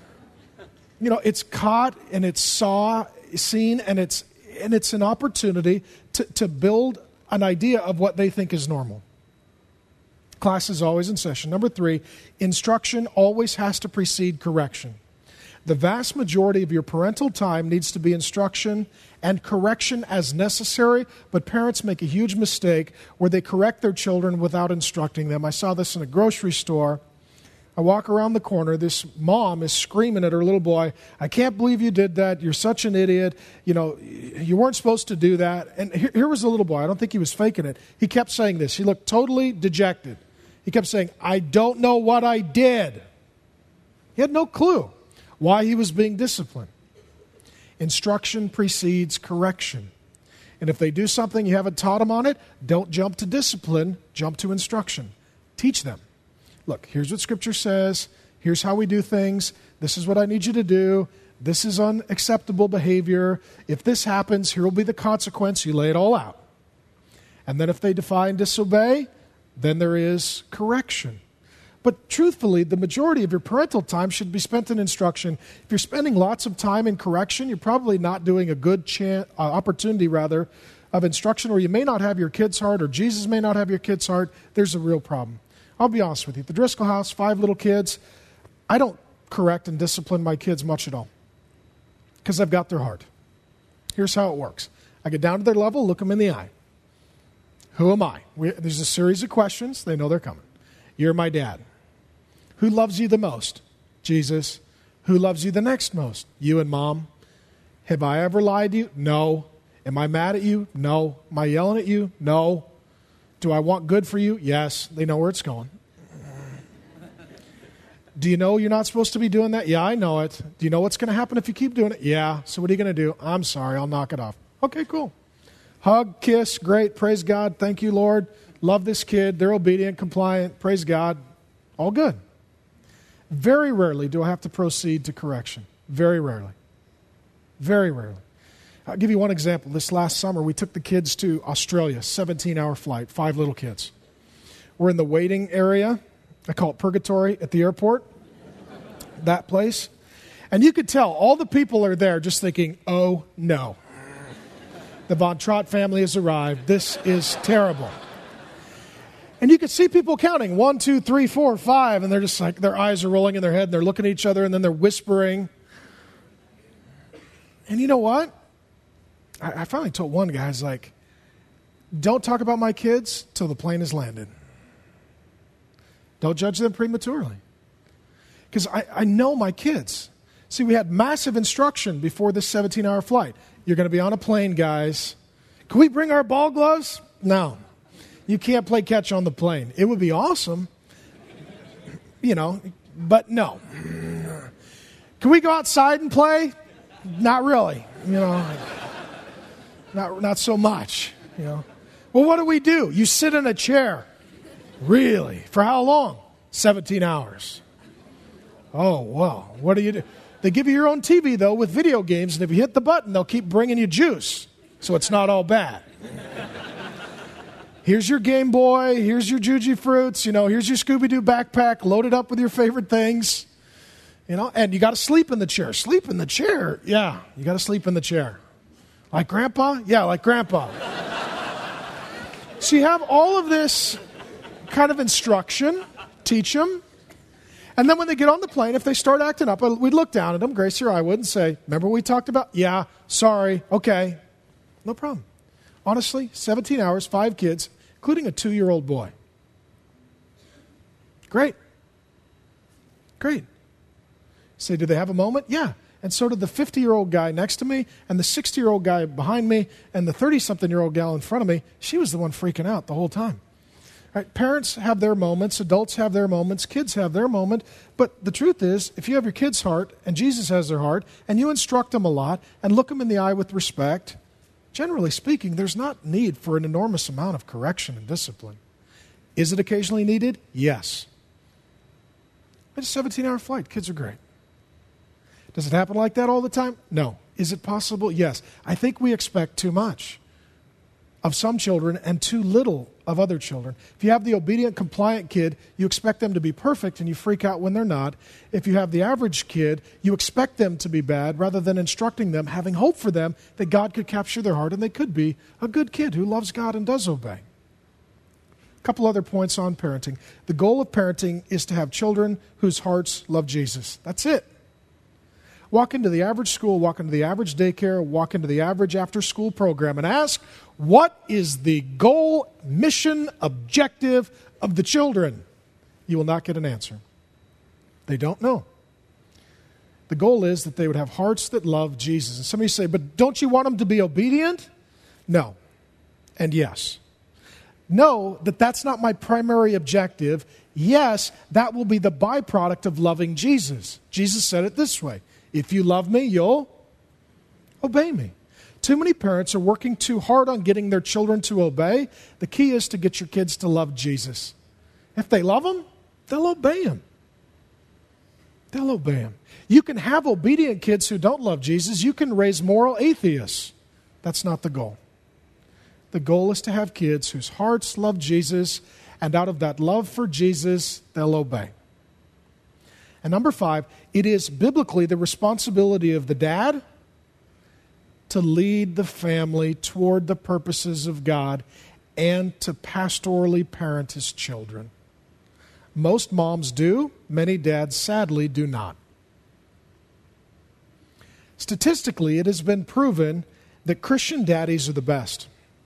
You know, it's caught and it's saw, seen, and it's and it's an opportunity to, to build an idea of what they think is normal. Class is always in session. Number three, instruction always has to precede correction. The vast majority of your parental time needs to be instruction and correction as necessary, but parents make a huge mistake where they correct their children without instructing them. I saw this in a grocery store. I walk around the corner. This mom is screaming at her little boy, I can't believe you did that. You're such an idiot. You know, you weren't supposed to do that. And here, here was the little boy. I don't think he was faking it. He kept saying this. He looked totally dejected. He kept saying, I don't know what I did. He had no clue why he was being disciplined. Instruction precedes correction. And if they do something you haven't taught them on it, don't jump to discipline, jump to instruction. Teach them. Look, here's what Scripture says. Here's how we do things. This is what I need you to do. This is unacceptable behavior. If this happens, here will be the consequence. You lay it all out. And then if they defy and disobey, then there is correction. But truthfully, the majority of your parental time should be spent in instruction. If you're spending lots of time in correction, you're probably not doing a good chance, uh, opportunity, rather, of instruction, or you may not have your kid's heart, or Jesus may not have your kid's heart. There's a real problem. I'll be honest with you. At the Driscoll house, five little kids, I don't correct and discipline my kids much at all because I've got their heart. Here's how it works. I get down to their level, look them in the eye. Who am I? We, there's a series of questions. They know they're coming. You're my dad. Who loves you the most? Jesus. Who loves you the next most? You and Mom. Have I ever lied to you? No. Am I mad at you? No. Am I yelling at you? No. Do I want good for you? Yes. They know where it's going. Do you know you're not supposed to be doing that? Yeah, I know it. Do you know what's going to happen if you keep doing it? Yeah. So what are you going to do? I'm sorry. I'll knock it off. Okay, cool. Hug, kiss, great. Praise God. Thank you, Lord. Love this kid. They're obedient, compliant. Praise God. All good. Very rarely do I have to proceed to correction. Very rarely. Very rarely. I'll give you one example. This last summer, we took the kids to Australia, seventeen-hour flight, five little kids. We're in the waiting area. I call it purgatory at the airport, that place. And you could tell all the people are there just thinking, oh, no. The Von Trott family has arrived. This is terrible. And you could see people counting, one, two, three, four, five, and they're just like, their eyes are rolling in their head, and they're looking at each other, and then they're whispering. And you know what? I finally told one guy, I was like, don't talk about my kids till the plane has landed. Don't judge them prematurely. Because I, I know my kids. See, we had massive instruction before this seventeen-hour flight. You're going to be on a plane, guys. Can we bring our ball gloves? No. You can't play catch on the plane. It would be awesome, you know, but no. Can we go outside and play? Not really, you know. Not not so much, you know. Well, what do we do? You sit in a chair. Really? For how long? seventeen hours. Oh, well, what do you do? They give you your own T V, though, with video games, and if you hit the button, they'll keep bringing you juice, so it's not all bad. Here's your Game Boy. Here's your Juji Fruits. You know, here's your Scooby-Doo backpack loaded up with your favorite things. You know, and you got to sleep in the chair. Sleep in the chair? Yeah, you got to sleep in the chair. Like Grandpa? Yeah, like Grandpa. So you have all of this kind of instruction, teach them. And then when they get on the plane, if they start acting up, we'd look down at them, Grace or I would, and say, remember what we talked about? Yeah, sorry, okay. No problem. Honestly, seventeen hours, five kids, including a two-year-old boy. Great. Great. Say, do they have a moment? Yeah. And so did the fifty-year-old guy next to me and the sixty-year-old guy behind me and the thirty-something-year-old gal in front of me. She was the one freaking out the whole time. Right? Parents have their moments. Adults have their moments. Kids have their moment. But the truth is, if you have your kid's heart and Jesus has their heart and you instruct them a lot and look them in the eye with respect, generally speaking, there's not need for an enormous amount of correction and discipline. Is it occasionally needed? Yes. It's a seventeen-hour flight. Kids are great. Does it happen like that all the time? No. Is it possible? Yes. I think we expect too much of some children and too little of other children. If you have the obedient, compliant kid, you expect them to be perfect and you freak out when they're not. If you have the average kid, you expect them to be bad rather than instructing them, having hope for them that God could capture their heart and they could be a good kid who loves God and does obey. A couple other points on parenting. The goal of parenting is to have children whose hearts love Jesus. That's it. Walk into the average school, walk into the average daycare, walk into the average after-school program and ask, what is the goal, mission, objective of the children? You will not get an answer. They don't know. The goal is that they would have hearts that love Jesus. And some of you say, but don't you want them to be obedient? No. And yes. Know that that's not my primary objective. Yes, that will be the byproduct of loving Jesus. Jesus said it this way. If you love me, you'll obey me. Too many parents are working too hard on getting their children to obey. The key is to get your kids to love Jesus. If they love him, they'll obey him. They'll obey him. You can have obedient kids who don't love Jesus. You can raise moral atheists. That's not the goal. The goal is to have kids whose hearts love Jesus, and out of that love for Jesus, they'll obey. And number five, it is biblically the responsibility of the dad to lead the family toward the purposes of God and to pastorally parent his children. Most moms do. Many dads, sadly, do not. Statistically, it has been proven that Christian daddies are the best.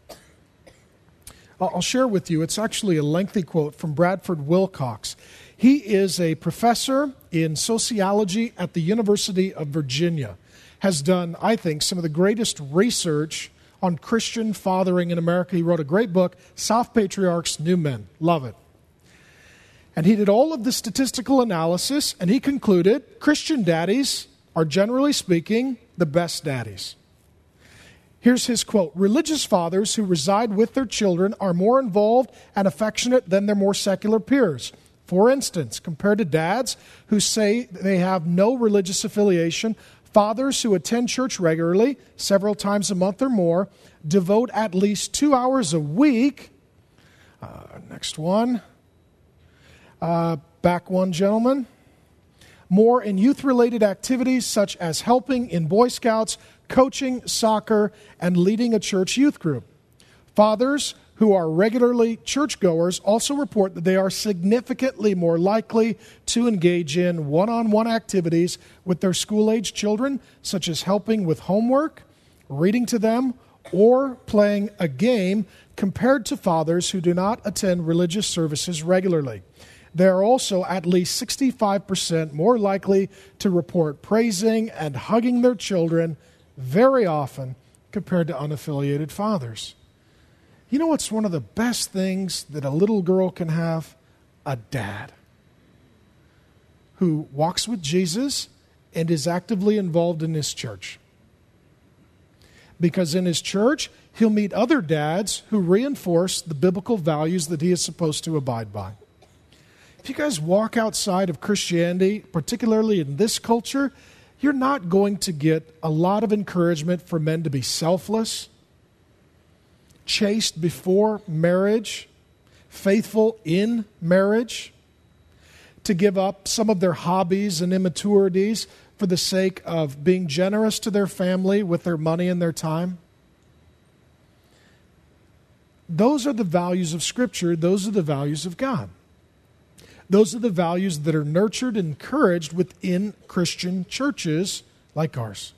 I'll share with you, it's actually a lengthy quote from Bradford Wilcox. He is a professor in sociology at the University of Virginia, has done, I think, some of the greatest research on Christian fathering in America. He wrote a great book, South Patriarchs, New Men. Love it. And he did all of the statistical analysis, and he concluded Christian daddies are, generally speaking, the best daddies. Here's his quote: "Religious fathers who reside with their children are more involved and affectionate than their more secular peers. For instance, compared to dads who say they have no religious affiliation, fathers who attend church regularly, several times a month or more, devote at least two hours a week." Uh, next one. Uh, back one, gentlemen. "More in youth-related activities such as helping in Boy Scouts, coaching soccer, and leading a church youth group. Fathers who are regularly churchgoers also report that they are significantly more likely to engage in one-on-one activities with their school-age children, such as helping with homework, reading to them, or playing a game, compared to fathers who do not attend religious services regularly. They are also at least sixty-five percent more likely to report praising and hugging their children very often compared to unaffiliated fathers." You know what's one of the best things that a little girl can have? A dad who walks with Jesus and is actively involved in his church. Because in his church, he'll meet other dads who reinforce the biblical values that he is supposed to abide by. If you guys walk outside of Christianity, particularly in this culture, you're not going to get a lot of encouragement for men to be selfless, chaste before marriage, faithful in marriage, to give up some of their hobbies and immaturities for the sake of being generous to their family with their money and their time. Those are the values of Scripture. Those are the values of God. Those are the values that are nurtured and encouraged within Christian churches like ours.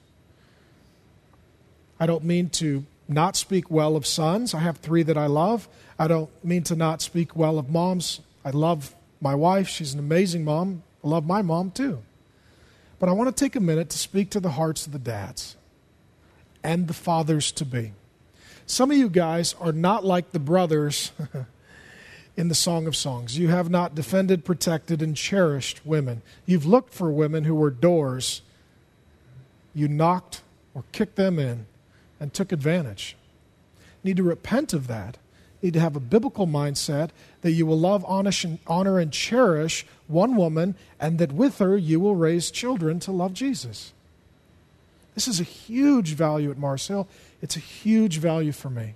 I don't mean to not speak well of sons. I have three that I love. I don't mean to not speak well of moms. I love my wife. She's an amazing mom. I love my mom too. But I want to take a minute to speak to the hearts of the dads and the fathers-to-be. Some of you guys are not like the brothers in the Song of Songs. You have not defended, protected, and cherished women. You've looked for women who were doors. You knocked or kicked them in and took advantage. You need to repent of that. You need to have a biblical mindset that you will love, honor, and cherish one woman, and that with her you will raise children to love Jesus. This is a huge value at Mars Hill. It's a huge value for me.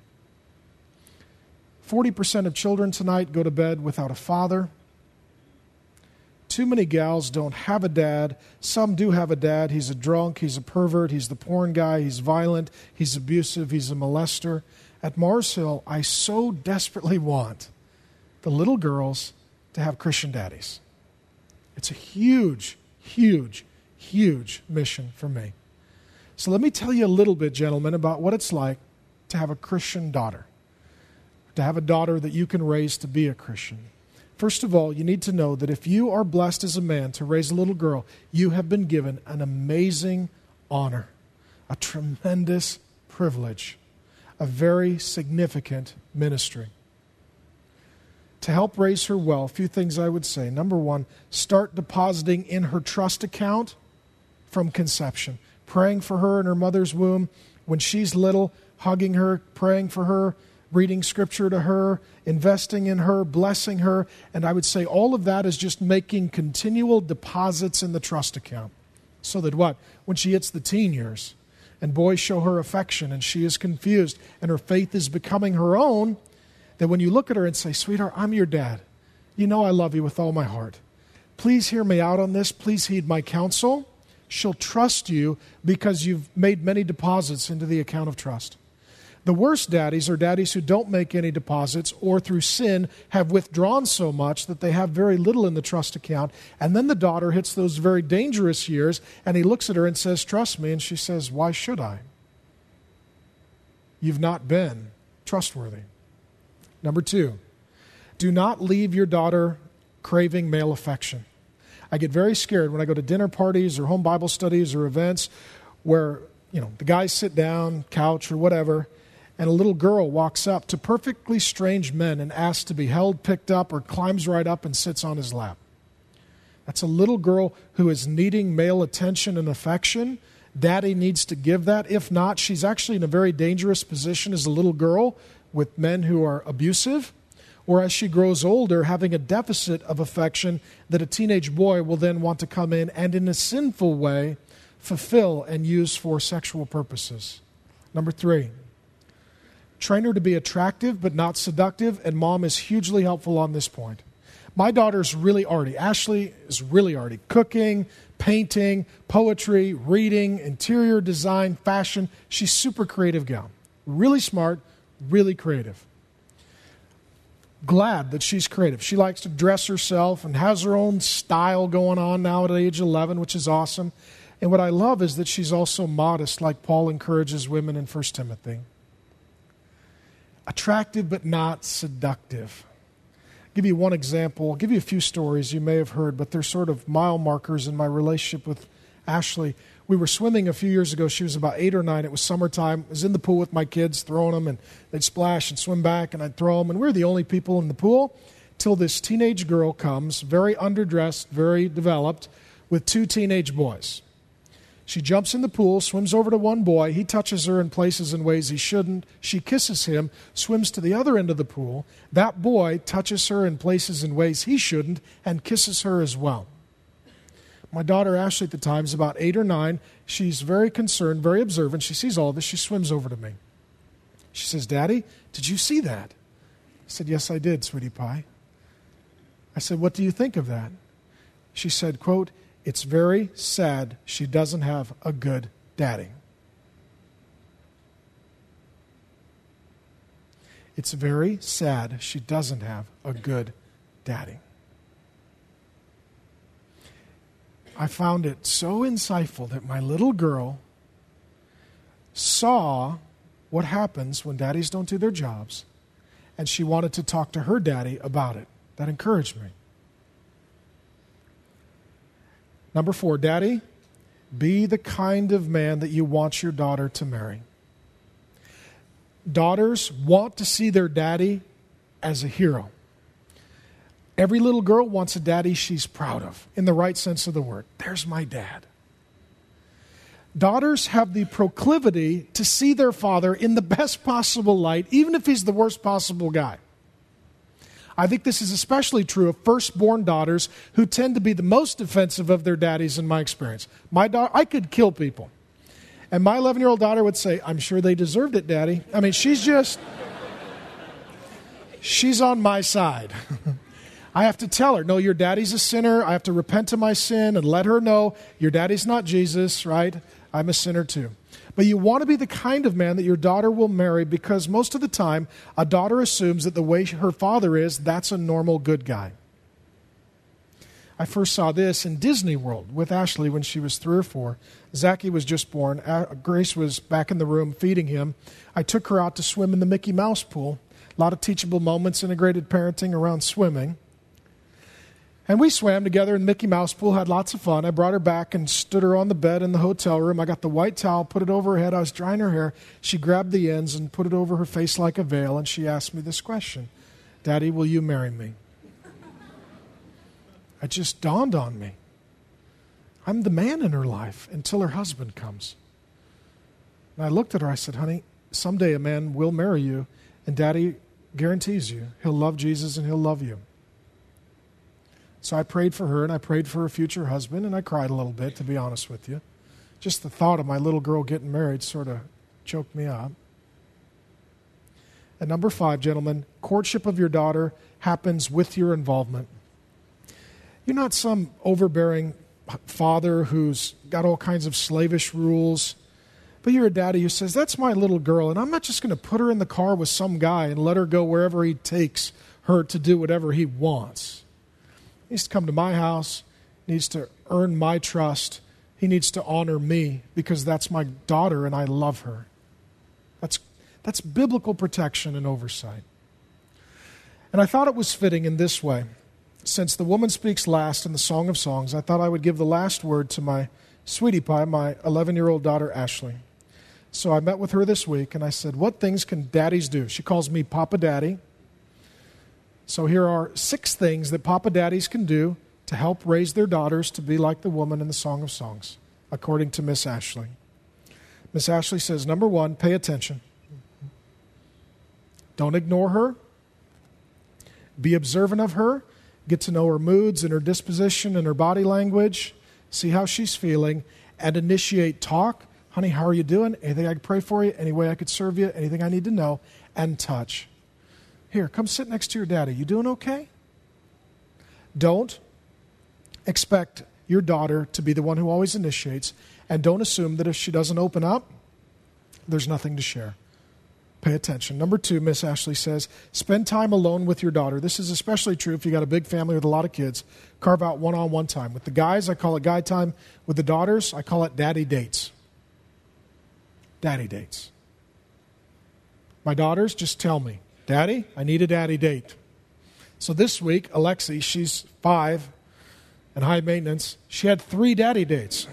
forty percent of children tonight go to bed without a father. Too many gals don't have a dad. Some do have a dad. He's a drunk. He's a pervert. He's the porn guy. He's violent. He's abusive. He's a molester. At Mars Hill, I so desperately want the little girls to have Christian daddies. It's a huge, huge, huge mission for me. So let me tell you a little bit, gentlemen, about what it's like to have a Christian daughter. To have a daughter that you can raise to be a Christian. First of all, you need to know that if you are blessed as a man to raise a little girl, you have been given an amazing honor, a tremendous privilege, a very significant ministry. To help raise her well, a few things I would say. Number one, start depositing in her trust account from conception. Praying for her in her mother's womb when she's little, hugging her, praying for her, reading Scripture to her, investing in her, blessing her. And I would say all of that is just making continual deposits in the trust account. So that what? When she hits the teen years and boys show her affection and she is confused and her faith is becoming her own, that when you look at her and say, "Sweetheart, I'm your dad. You know I love you with all my heart. Please hear me out on this. Please heed my counsel." She'll trust you because you've made many deposits into the account of trust. The worst daddies are daddies who don't make any deposits or through sin have withdrawn so much that they have very little in the trust account. And then the daughter hits those very dangerous years and he looks at her and says, "Trust me." And she says, "Why should I?" you've not been trustworthy. Number two, do not leave your daughter craving male affection. I get very scared when I go to dinner parties or home Bible studies or events where, you know, the guys sit down, couch or whatever, and a little girl walks up to perfectly strange men and asks to be held, picked up, or climbs right up and sits on his lap. That's a little girl who is needing male attention and affection. Daddy needs to give that. If not, she's actually in a very dangerous position as a little girl with men who are abusive, or as she grows older, having a deficit of affection that a teenage boy will then want to come in and in a sinful way fulfill and use for sexual purposes. Number three, train her to be attractive but not seductive, and mom is hugely helpful on this point. My daughter's really arty. Ashley is really arty. Cooking, painting, poetry, reading, interior design, fashion. She's super creative gal. Really smart, really creative. Glad that she's creative. She likes to dress herself and has her own style going on now at age eleven, which is awesome. And what I love is that she's also modest, like Paul encourages women in First Timothy. Attractive but not seductive. I'll give you one example. I'll give you a few stories you may have heard, but they're sort of mile markers in my relationship with Ashley. We were swimming a few years ago. She was about eight or nine. It was summertime. I was in the pool with my kids, throwing them, and they'd splash and swim back, and I'd throw them. And we were the only people in the pool till this teenage girl comes, very underdressed, very developed, with two teenage boys. She jumps in the pool, swims over to one boy. He touches her in places and ways he shouldn't. She kisses him, swims to the other end of the pool. That boy touches her in places and ways he shouldn't and kisses her as well. My daughter Ashley at the time is about eight or nine. She's very concerned, very observant. She sees all this. She swims over to me. She says, "Daddy, did you see that?" I said, "Yes, I did, sweetie pie." I said, "What do you think of that?" She said, quote, "It's very sad she doesn't have a good daddy." It's very sad she doesn't have a good daddy. I found it so insightful that my little girl saw what happens when daddies don't do their jobs, and she wanted to talk to her daddy about it. That encouraged me. Number four, daddy, be the kind of man that you want your daughter to marry. Daughters want to see their daddy as a hero. Every little girl wants a daddy she's proud of, in the right sense of the word. There's my dad. Daughters have the proclivity to see their father in the best possible light, even if he's the worst possible guy. I think this is especially true of firstborn daughters, who tend to be the most defensive of their daddies in my experience. My daughter, I could kill people. And my eleven-year-old daughter would say, "I'm sure they deserved it, Daddy." I mean, she's just, she's on my side. I have to tell her, no, your daddy's a sinner. I have to repent of my sin and let her know your daddy's not Jesus, right? I'm a sinner too. But you want to be the kind of man that your daughter will marry, because most of the time, a daughter assumes that the way her father is, that's a normal good guy. I first saw this in Disney World with Ashley when she was three or four. Zachy was just born. Grace was back in the room feeding him. I took her out to swim in the Mickey Mouse pool. A lot of teachable moments, integrated parenting around swimming. And we swam together in the Mickey Mouse pool, had lots of fun. I brought her back and stood her on the bed in the hotel room. I got the white towel, put it over her head. I was drying her hair. She grabbed the ends and put it over her face like a veil, and she asked me this question: "Daddy, will you marry me?" It just dawned on me. I'm the man in her life until her husband comes. And I looked at her, I said, "Honey, someday a man will marry you, and Daddy guarantees you he'll love Jesus and he'll love you." So I prayed for her, and I prayed for her future husband, and I cried a little bit, to be honest with you. Just the thought of my little girl getting married sort of choked me up. And number five, gentlemen, courtship of your daughter happens with your involvement. You're not some overbearing father who's got all kinds of slavish rules, but you're a daddy who says, "That's my little girl, and I'm not just going to put her in the car with some guy and let her go wherever he takes her to do whatever he wants. He needs to come to my house, needs to earn my trust. He needs to honor me because that's my daughter and I love her." That's, That's biblical protection and oversight. And I thought it was fitting in this way. Since the woman speaks last in the Song of Songs, I thought I would give the last word to my sweetie pie, my eleven-year-old daughter, Ashley. So I met with her this week, and I said, what things can daddies do? She calls me Papa Daddy. So here are six things that Papa Daddies can do to help raise their daughters to be like the woman in the Song of Songs, according to Miss Ashley. Miss Ashley says, number one, pay attention. Don't ignore her. Be observant of her. Get to know her moods and her disposition and her body language. See how she's feeling. And initiate talk. Honey, how are you doing? Anything I could pray for you? Any way I could serve you? Anything I need to know? And touch. Here, come sit next to your daddy. You doing okay? Don't expect your daughter to be the one who always initiates. And don't assume that if she doesn't open up, there's nothing to share. Pay attention. Number two, Miss Ashley says, spend time alone with your daughter. This is especially true if you got a big family with a lot of kids. Carve out one-on-one time. With the guys, I call it guy time. With the daughters, I call it daddy dates. Daddy dates. My daughters, just tell me, Daddy, I need a daddy date. So this week, Alexi, she's five and high maintenance. She had three daddy dates.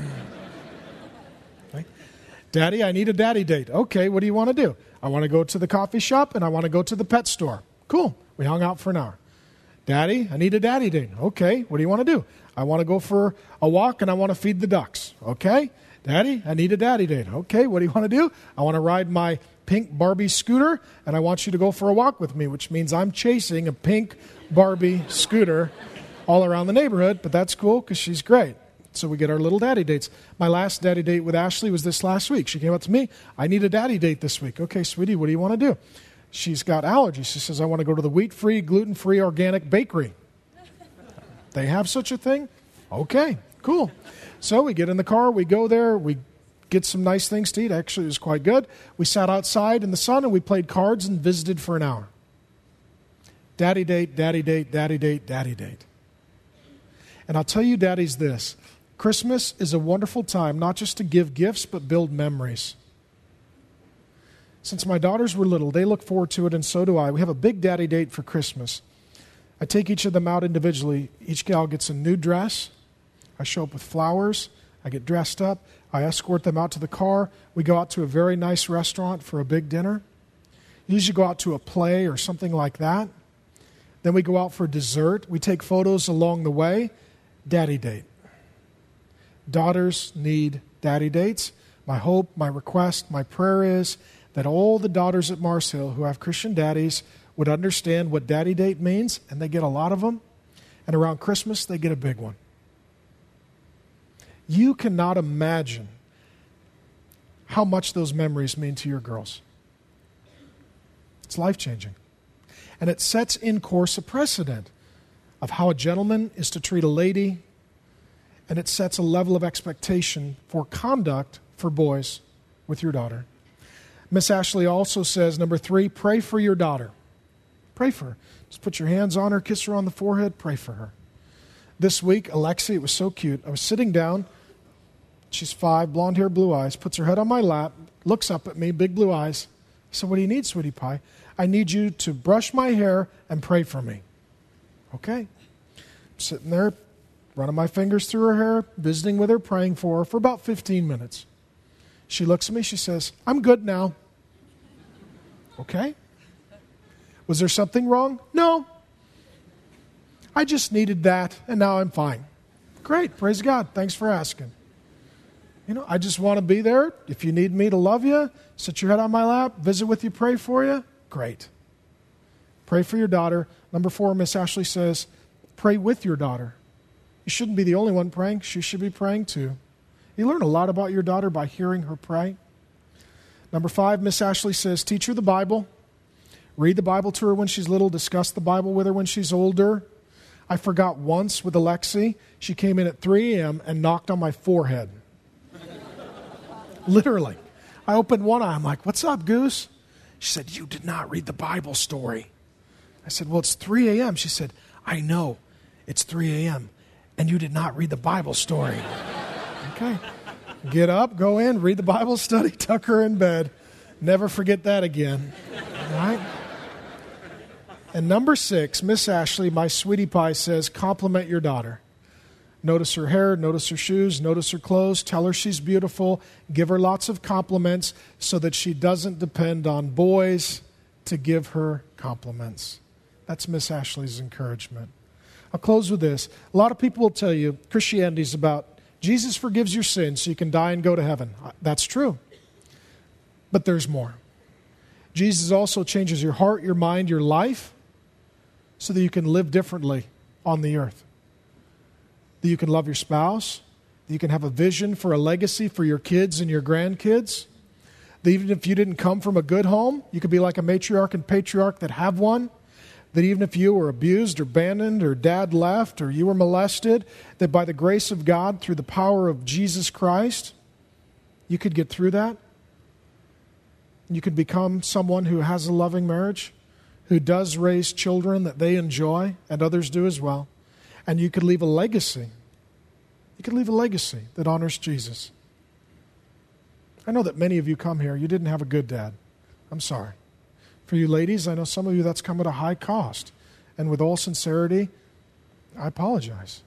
Okay. Daddy, I need a daddy date. Okay, what do you want to do? I want to go to the coffee shop and I want to go to the pet store. Cool. We hung out for an hour. Daddy, I need a daddy date. Okay, what do you want to do? I want to go for a walk and I want to feed the ducks. Okay. Daddy, I need a daddy date. Okay, what do you want to do? I want to ride my pink Barbie scooter and I want you to go for a walk with me, which means I'm chasing a pink Barbie scooter all around the neighborhood, but that's cool because she's great. So we get our little daddy dates. My last daddy date with Ashley was this last week. She came up to me, I need a daddy date this week. Okay, sweetie, what do you want to do? She's got allergies. She says, I want to go to the wheat-free, gluten-free, organic bakery. They have such a thing? Okay, cool. So we get in the car, we go there, we get some nice things to eat. Actually, it was quite good. We sat outside in the sun and we played cards and visited for an hour. Daddy date, daddy date, daddy date, daddy date. And I'll tell you, daddies, this. Christmas is a wonderful time, not just to give gifts, but build memories. Since my daughters were little, they look forward to it, and so do I. We have a big daddy date for Christmas. I take each of them out individually. Each gal gets a new dress. I show up with flowers. I get dressed up. I escort them out to the car. We go out to a very nice restaurant for a big dinner. Usually go out to a play or something like that. Then we go out for dessert. We take photos along the way. Daddy date. Daughters need daddy dates. My hope, my request, my prayer is that all the daughters at Mars Hill who have Christian daddies would understand what daddy date means, and they get a lot of them. And around Christmas, they get a big one. You cannot imagine how much those memories mean to your girls. It's life-changing. And it sets in course a precedent of how a gentleman is to treat a lady, and it sets a level of expectation for conduct for boys with your daughter. Miss Ashley also says, number three, pray for your daughter. Pray for her. Just put your hands on her, kiss her on the forehead, pray for her. This week, Alexi, it was so cute. I was sitting down. She's five, blonde hair, blue eyes, puts her head on my lap, looks up at me, big blue eyes. I said, what do you need, sweetie pie? I need you to brush my hair and pray for me. Okay. I'm sitting there, running my fingers through her hair, visiting with her, praying for her for about fifteen minutes. She looks at me, she says, I'm good now. Okay. Was there something wrong? No. I just needed that, and now I'm fine. Great, praise God. Thanks for asking. You know, I just want to be there. If you need me to love you, sit your head on my lap, visit with you, pray for you. Great. Pray for your daughter. Number four, Miss Ashley says, pray with your daughter. You shouldn't be the only one praying. She should be praying too. You learn a lot about your daughter by hearing her pray. Number five, Miss Ashley says, teach her the Bible. Read the Bible to her when she's little. Discuss the Bible with her when she's older. I forgot once with Alexi. She came in at three a.m. and knocked on my forehead. Literally. I opened one eye. I'm like, what's up, Goose? She said, you did not read the Bible story. I said, well, it's three a.m. She said, I know. It's three a.m. and you did not read the Bible story. Okay. Get up, go in, read the Bible study, tuck her in bed. Never forget that again. All right? And number six, Miss Ashley, my sweetie pie, says, compliment your daughter. Notice her hair, notice her shoes, notice her clothes, tell her she's beautiful, give her lots of compliments so that she doesn't depend on boys to give her compliments. That's Miss Ashley's encouragement. I'll close with this. A lot of people will tell you Christianity is about Jesus forgives your sins so you can die and go to heaven. That's true. But there's more. Jesus also changes your heart, your mind, your life so that you can live differently on the earth. That you can love your spouse, that you can have a vision for a legacy for your kids and your grandkids, that even if you didn't come from a good home, you could be like a matriarch and patriarch that have one, that even if you were abused or abandoned or dad left or you were molested, that by the grace of God, through the power of Jesus Christ, you could get through that. You could become someone who has a loving marriage, who does raise children that they enjoy and others do as well. And you could leave a legacy. You could leave a legacy that honors Jesus. I know that many of you come here, you didn't have a good dad. I'm sorry. For you ladies, I know some of you that's come at a high cost. And with all sincerity, I apologize.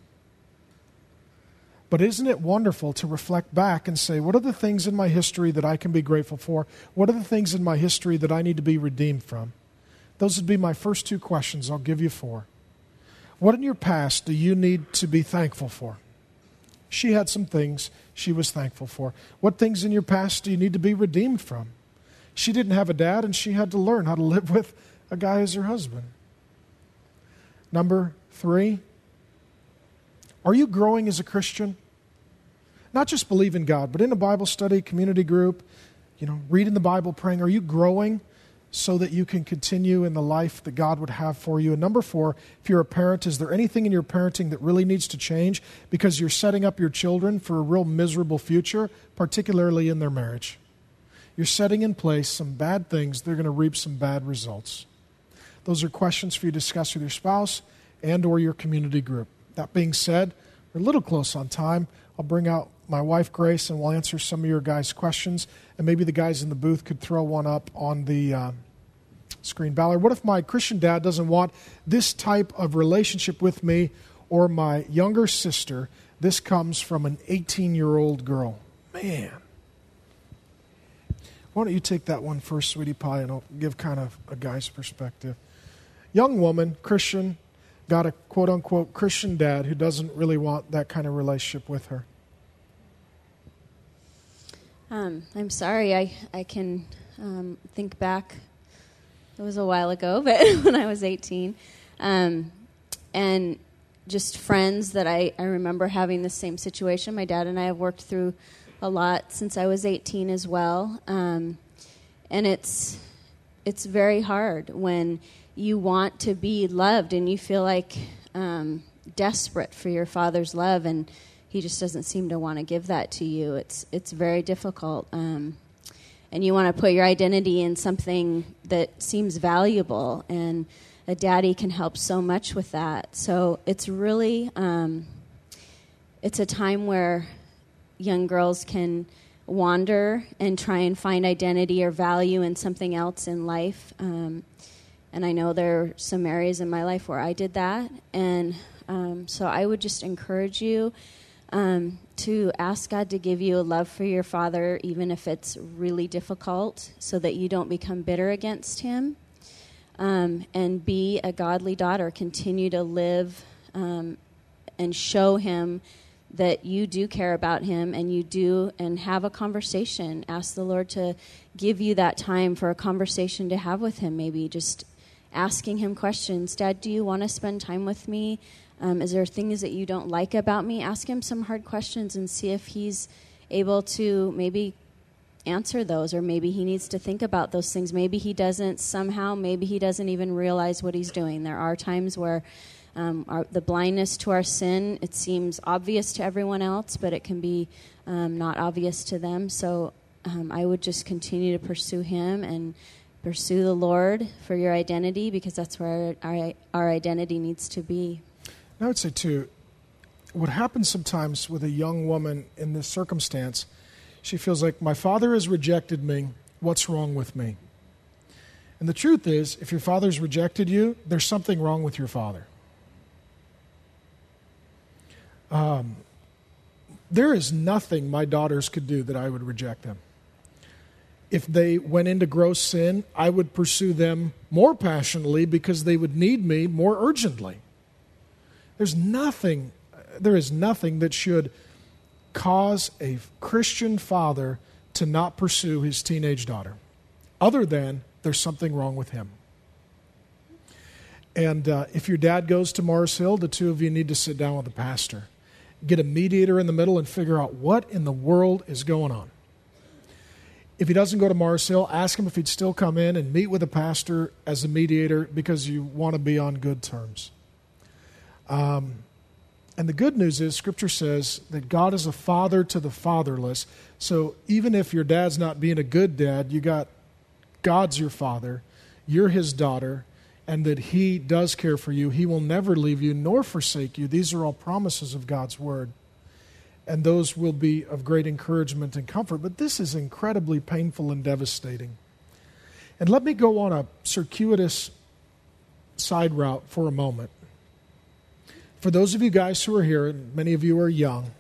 But isn't it wonderful to reflect back and say, what are the things in my history that I can be grateful for? What are the things in my history that I need to be redeemed from? Those would be my first two questions. I'll give you four. What in your past do you need to be thankful for? She had some things she was thankful for. What things in your past do you need to be redeemed from? She didn't have a dad, and she had to learn how to live with a guy as her husband. Number three, are you growing as a Christian? Not just believe in God, but in a Bible study, community group, you know, reading the Bible, praying. Are you growing so that you can continue in the life that God would have for you? And number four, if you're a parent, is there anything in your parenting that really needs to change because you're setting up your children for a real miserable future, particularly in their marriage? You're setting in place some bad things. They're going to reap some bad results. Those are questions for you to discuss with your spouse and or your community group. That being said, we're a little close on time. I'll bring out my wife, Grace, and we'll answer some of your guys' questions. And maybe the guys in the booth could throw one up on the uh, screen. Ballard, what if my Christian dad doesn't want this type of relationship with me or my younger sister? This comes from an eighteen-year-old girl. Man. Why don't you take that one first, sweetie pie, and I'll give kind of a guy's perspective. Young woman, Christian, got a quote-unquote Christian dad who doesn't really want that kind of relationship with her. Um, I'm sorry. I, I can um, think back. It was a while ago, but when I was eighteen. Um, and just friends that I, I remember having the same situation. My dad and I have worked through a lot since I was eighteen as well. Um, and it's it's very hard when you want to be loved and you feel like um, desperate for your father's love, and he just doesn't seem to want to give that to you. It's it's very difficult. Um, and you want to put your identity in something that seems valuable, and a daddy can help so much with that. So it's really, um, it's a time where young girls can wander and try and find identity or value in something else in life. Um, and I know there are some areas in my life where I did that. And um, so I would just encourage you um, to ask God to give you a love for your father, even if it's really difficult, so that you don't become bitter against him. Um, and be a godly daughter. Continue to live um, and show him that you do care about him, and you do, and have a conversation. Ask the Lord to give you that time for a conversation to have with him, maybe just asking him questions. Dad, do you want to spend time with me? Um, is there things that you don't like about me? Ask him some hard questions and see if he's able to maybe answer those, or maybe he needs to think about those things. Maybe he doesn't somehow, maybe he doesn't even realize what he's doing. There are times where um, our, the blindness to our sin, it seems obvious to everyone else, but it can be um, not obvious to them. So um, I would just continue to pursue him and pursue the Lord for your identity, because that's where our, our identity needs to be. I would say, too, what happens sometimes with a young woman in this circumstance, she feels like, my father has rejected me, What's wrong with me? And the truth is, if your father's rejected you, there's something wrong with your father. Um, there is nothing my daughters could do that I would reject them. If they went into gross sin, I would pursue them more passionately because they would need me more urgently. There's nothing, there is nothing that should cause a Christian father to not pursue his teenage daughter, other than there's something wrong with him. And uh, if your dad goes to Mars Hill, the two of you need to sit down with the pastor. Get a mediator in the middle and figure out what in the world is going on. If he doesn't go to Mars Hill, ask him if he'd still come in and meet with the pastor as a mediator because you want to be on good terms. Um, and the good news is Scripture says that God is a father to the fatherless. So even if your dad's not being a good dad, you got God's your father, you're his daughter, and that he does care for you. He will never leave you nor forsake you. These are all promises of God's word. And those will be of great encouragement and comfort. But this is incredibly painful and devastating. And let me go on a circuitous side route for a moment. For those of you guys who are here, and many of you are young,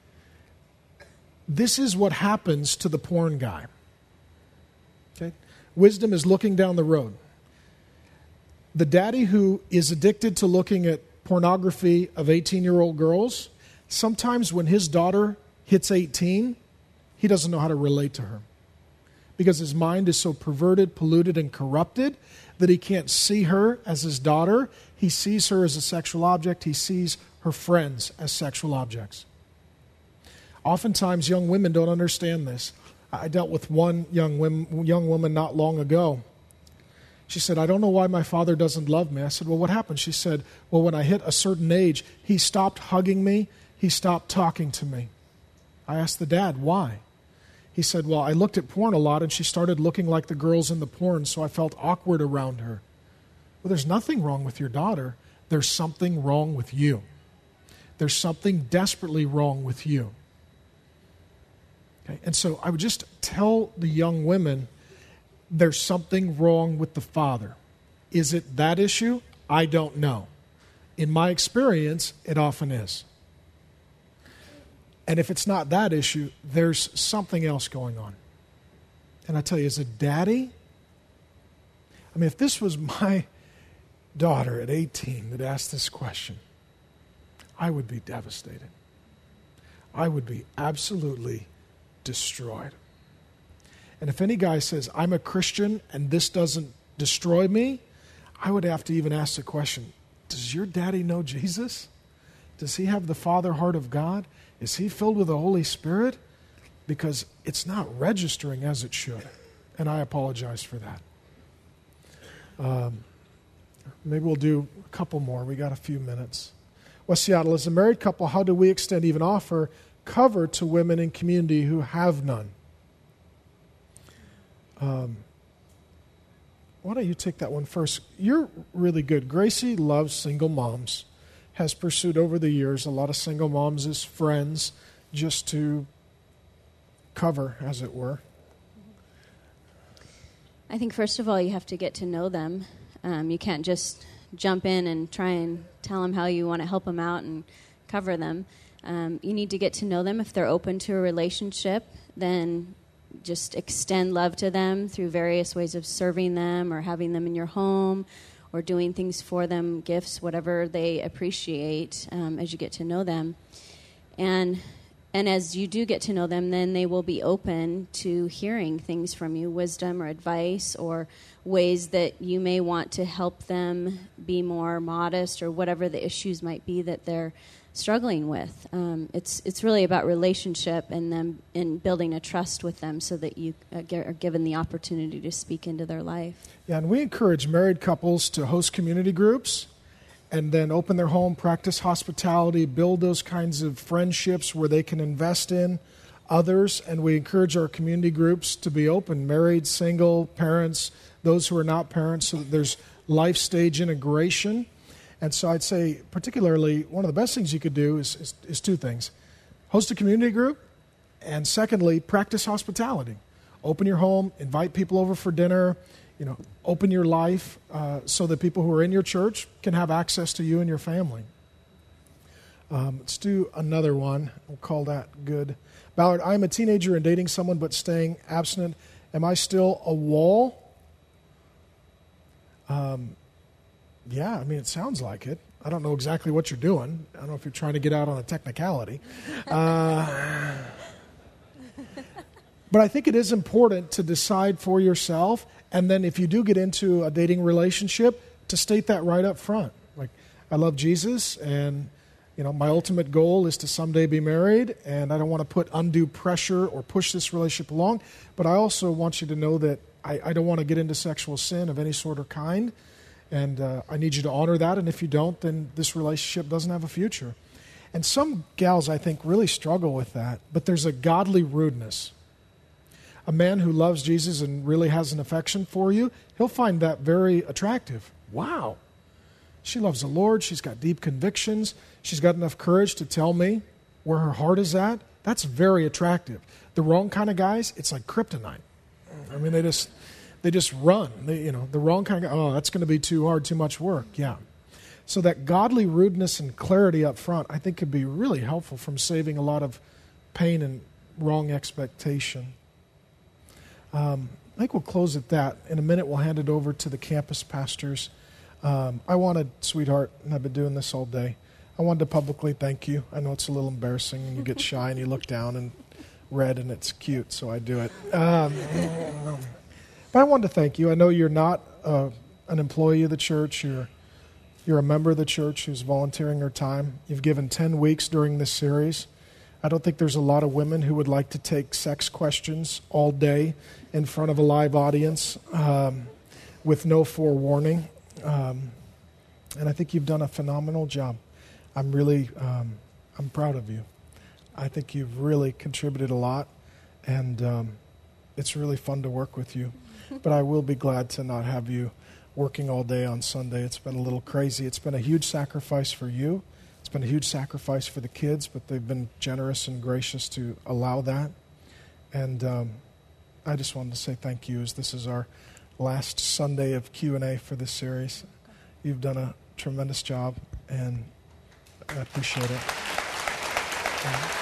this is what happens to the porn guy. Okay? Wisdom is looking down the road. The daddy who is addicted to looking at pornography of eighteen-year-old girls, sometimes when his daughter hits eighteen, he doesn't know how to relate to her because his mind is so perverted, polluted, and corrupted that he can't see her as his daughter. He sees her as a sexual object. He sees her friends as sexual objects. Oftentimes, young women don't understand this. I dealt with one young woman, young woman not long ago. She said, I don't know why my father doesn't love me. I said, well, what happened? She said, well, when I hit a certain age, he stopped hugging me. He stopped talking to me. I asked the dad, why? He said, well, I looked at porn a lot, and she started looking like the girls in the porn, so I felt awkward around her. Well, there's nothing wrong with your daughter. There's something wrong with you. There's something desperately wrong with you. Okay? And so I would just tell the young women, there's something wrong with the father. Is it that issue? I don't know. In my experience, it often is. And if it's not that issue, there's something else going on. And I tell you, as a daddy, I mean, if this was my daughter at eighteen that asked this question, I would be devastated. I would be absolutely destroyed. And if any guy says, I'm a Christian and this doesn't destroy me, I would have to even ask the question, does your daddy know Jesus? Does he have the father heart of God? Is he filled with the Holy Spirit? Because it's not registering as it should. And I apologize for that. Um, maybe we'll do a couple more. We got a few minutes. West Seattle, as a married couple, how do we extend, even offer, cover to women in community who have none? Um, why don't you take that one first? You're really good. Gracie loves single moms, has pursued over the years a lot of single moms as friends just to cover, as it were. I think, first of all, you have to get to know them. Um, you can't just jump in and try and tell them how you want to help them out and cover them. Um, you need to get to know them. If they're open to a relationship, then just extend love to them through various ways of serving them or having them in your home or doing things for them, gifts, whatever they appreciate um, as you get to know them. And and as you do get to know them, then they will be open to hearing things from you, wisdom or advice or ways that you may want to help them be more modest or whatever the issues might be that they're struggling with. Um, it's it's really about relationship and them and building a trust with them so that you uh, get, are given the opportunity to speak into their life. Yeah, and we encourage married couples to host community groups and then open their home, practice hospitality, build those kinds of friendships where they can invest in others. And we encourage our community groups to be open, married, single, parents, those who are not parents, so that there's life stage integration. And so I'd say particularly one of the best things you could do is, is, is two things. Host a community group, and secondly, practice hospitality. Open your home, invite people over for dinner, you know, open your life uh, so that people who are in your church can have access to you and your family. Um, let's do another one. We'll call that good. Ballard, I am a teenager and dating someone but staying abstinent. Am I still a wall? Um, yeah, I mean, it sounds like it. I don't know exactly what you're doing. I don't know if you're trying to get out on a technicality. Uh, but I think it is important to decide for yourself, and then if you do get into a dating relationship, to state that right up front. Like, I love Jesus, and you know, my ultimate goal is to someday be married, and I don't want to put undue pressure or push this relationship along, but I also want you to know that I, I don't want to get into sexual sin of any sort or kind, and uh, I need you to honor that, and if you don't, then this relationship doesn't have a future. And some gals, I think, really struggle with that, but there's a godly rudeness. A man who loves Jesus and really has an affection for you, he'll find that very attractive. Wow. She loves the Lord. She's got deep convictions. She's got enough courage to tell me where her heart is at. That's very attractive. The wrong kind of guys, it's like kryptonite. I mean, they just they just run. They, you know, the wrong kind of guy, oh, that's going to be too hard, too much work. Yeah. So that godly rudeness and clarity up front, I think, could be really helpful from saving a lot of pain and wrong expectation. Um, I think we'll close at that. In a minute, we'll hand it over to the campus pastors. Um, I wanted, sweetheart, and I've been doing this all day, I wanted to publicly thank you. I know it's a little embarrassing, and you get shy, and you look down and red, and it's cute, so I do it. Um, but I wanted to thank you. I know you're not uh, an employee of the church. You're, you're a member of the church who's volunteering her time. You've given ten weeks during this series. I don't think there's a lot of women who would like to take sex questions all day in front of a live audience um, with no forewarning. Um, and I think you've done a phenomenal job. I'm really, um, I'm proud of you. I think you've really contributed a lot, and um, it's really fun to work with you. But I will be glad to not have you working all day on Sunday. It's been a little crazy. It's been a huge sacrifice for you. It's been a huge sacrifice for the kids, but they've been generous and gracious to allow that. And um, I just wanted to say thank you, as this is our last Sunday of Q and A for this series. You've done a tremendous job, and I appreciate it. Um,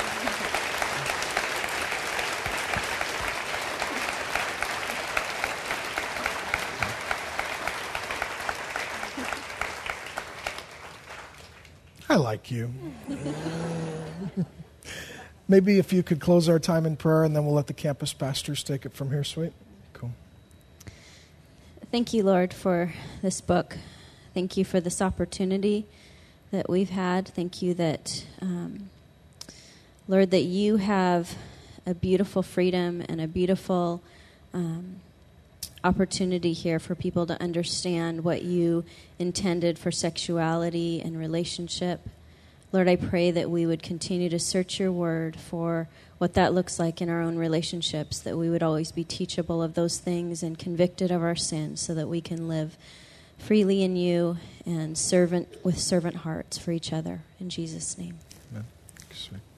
I like you. Maybe if you could close our time in prayer, and then we'll let the campus pastors take it from here, sweet. Cool. Thank you, Lord, for this book. Thank you for this opportunity that we've had. Thank you that, um, Lord, that you have a beautiful freedom and a beautiful um, opportunity here for people to understand what you intended for sexuality and relationship. Lord, I pray that we would continue to search your word for what that looks like in our own relationships, that we would always be teachable of those things and convicted of our sins so that we can live freely in you and servant with servant hearts for each other. In Jesus' name. Amen. Sweet.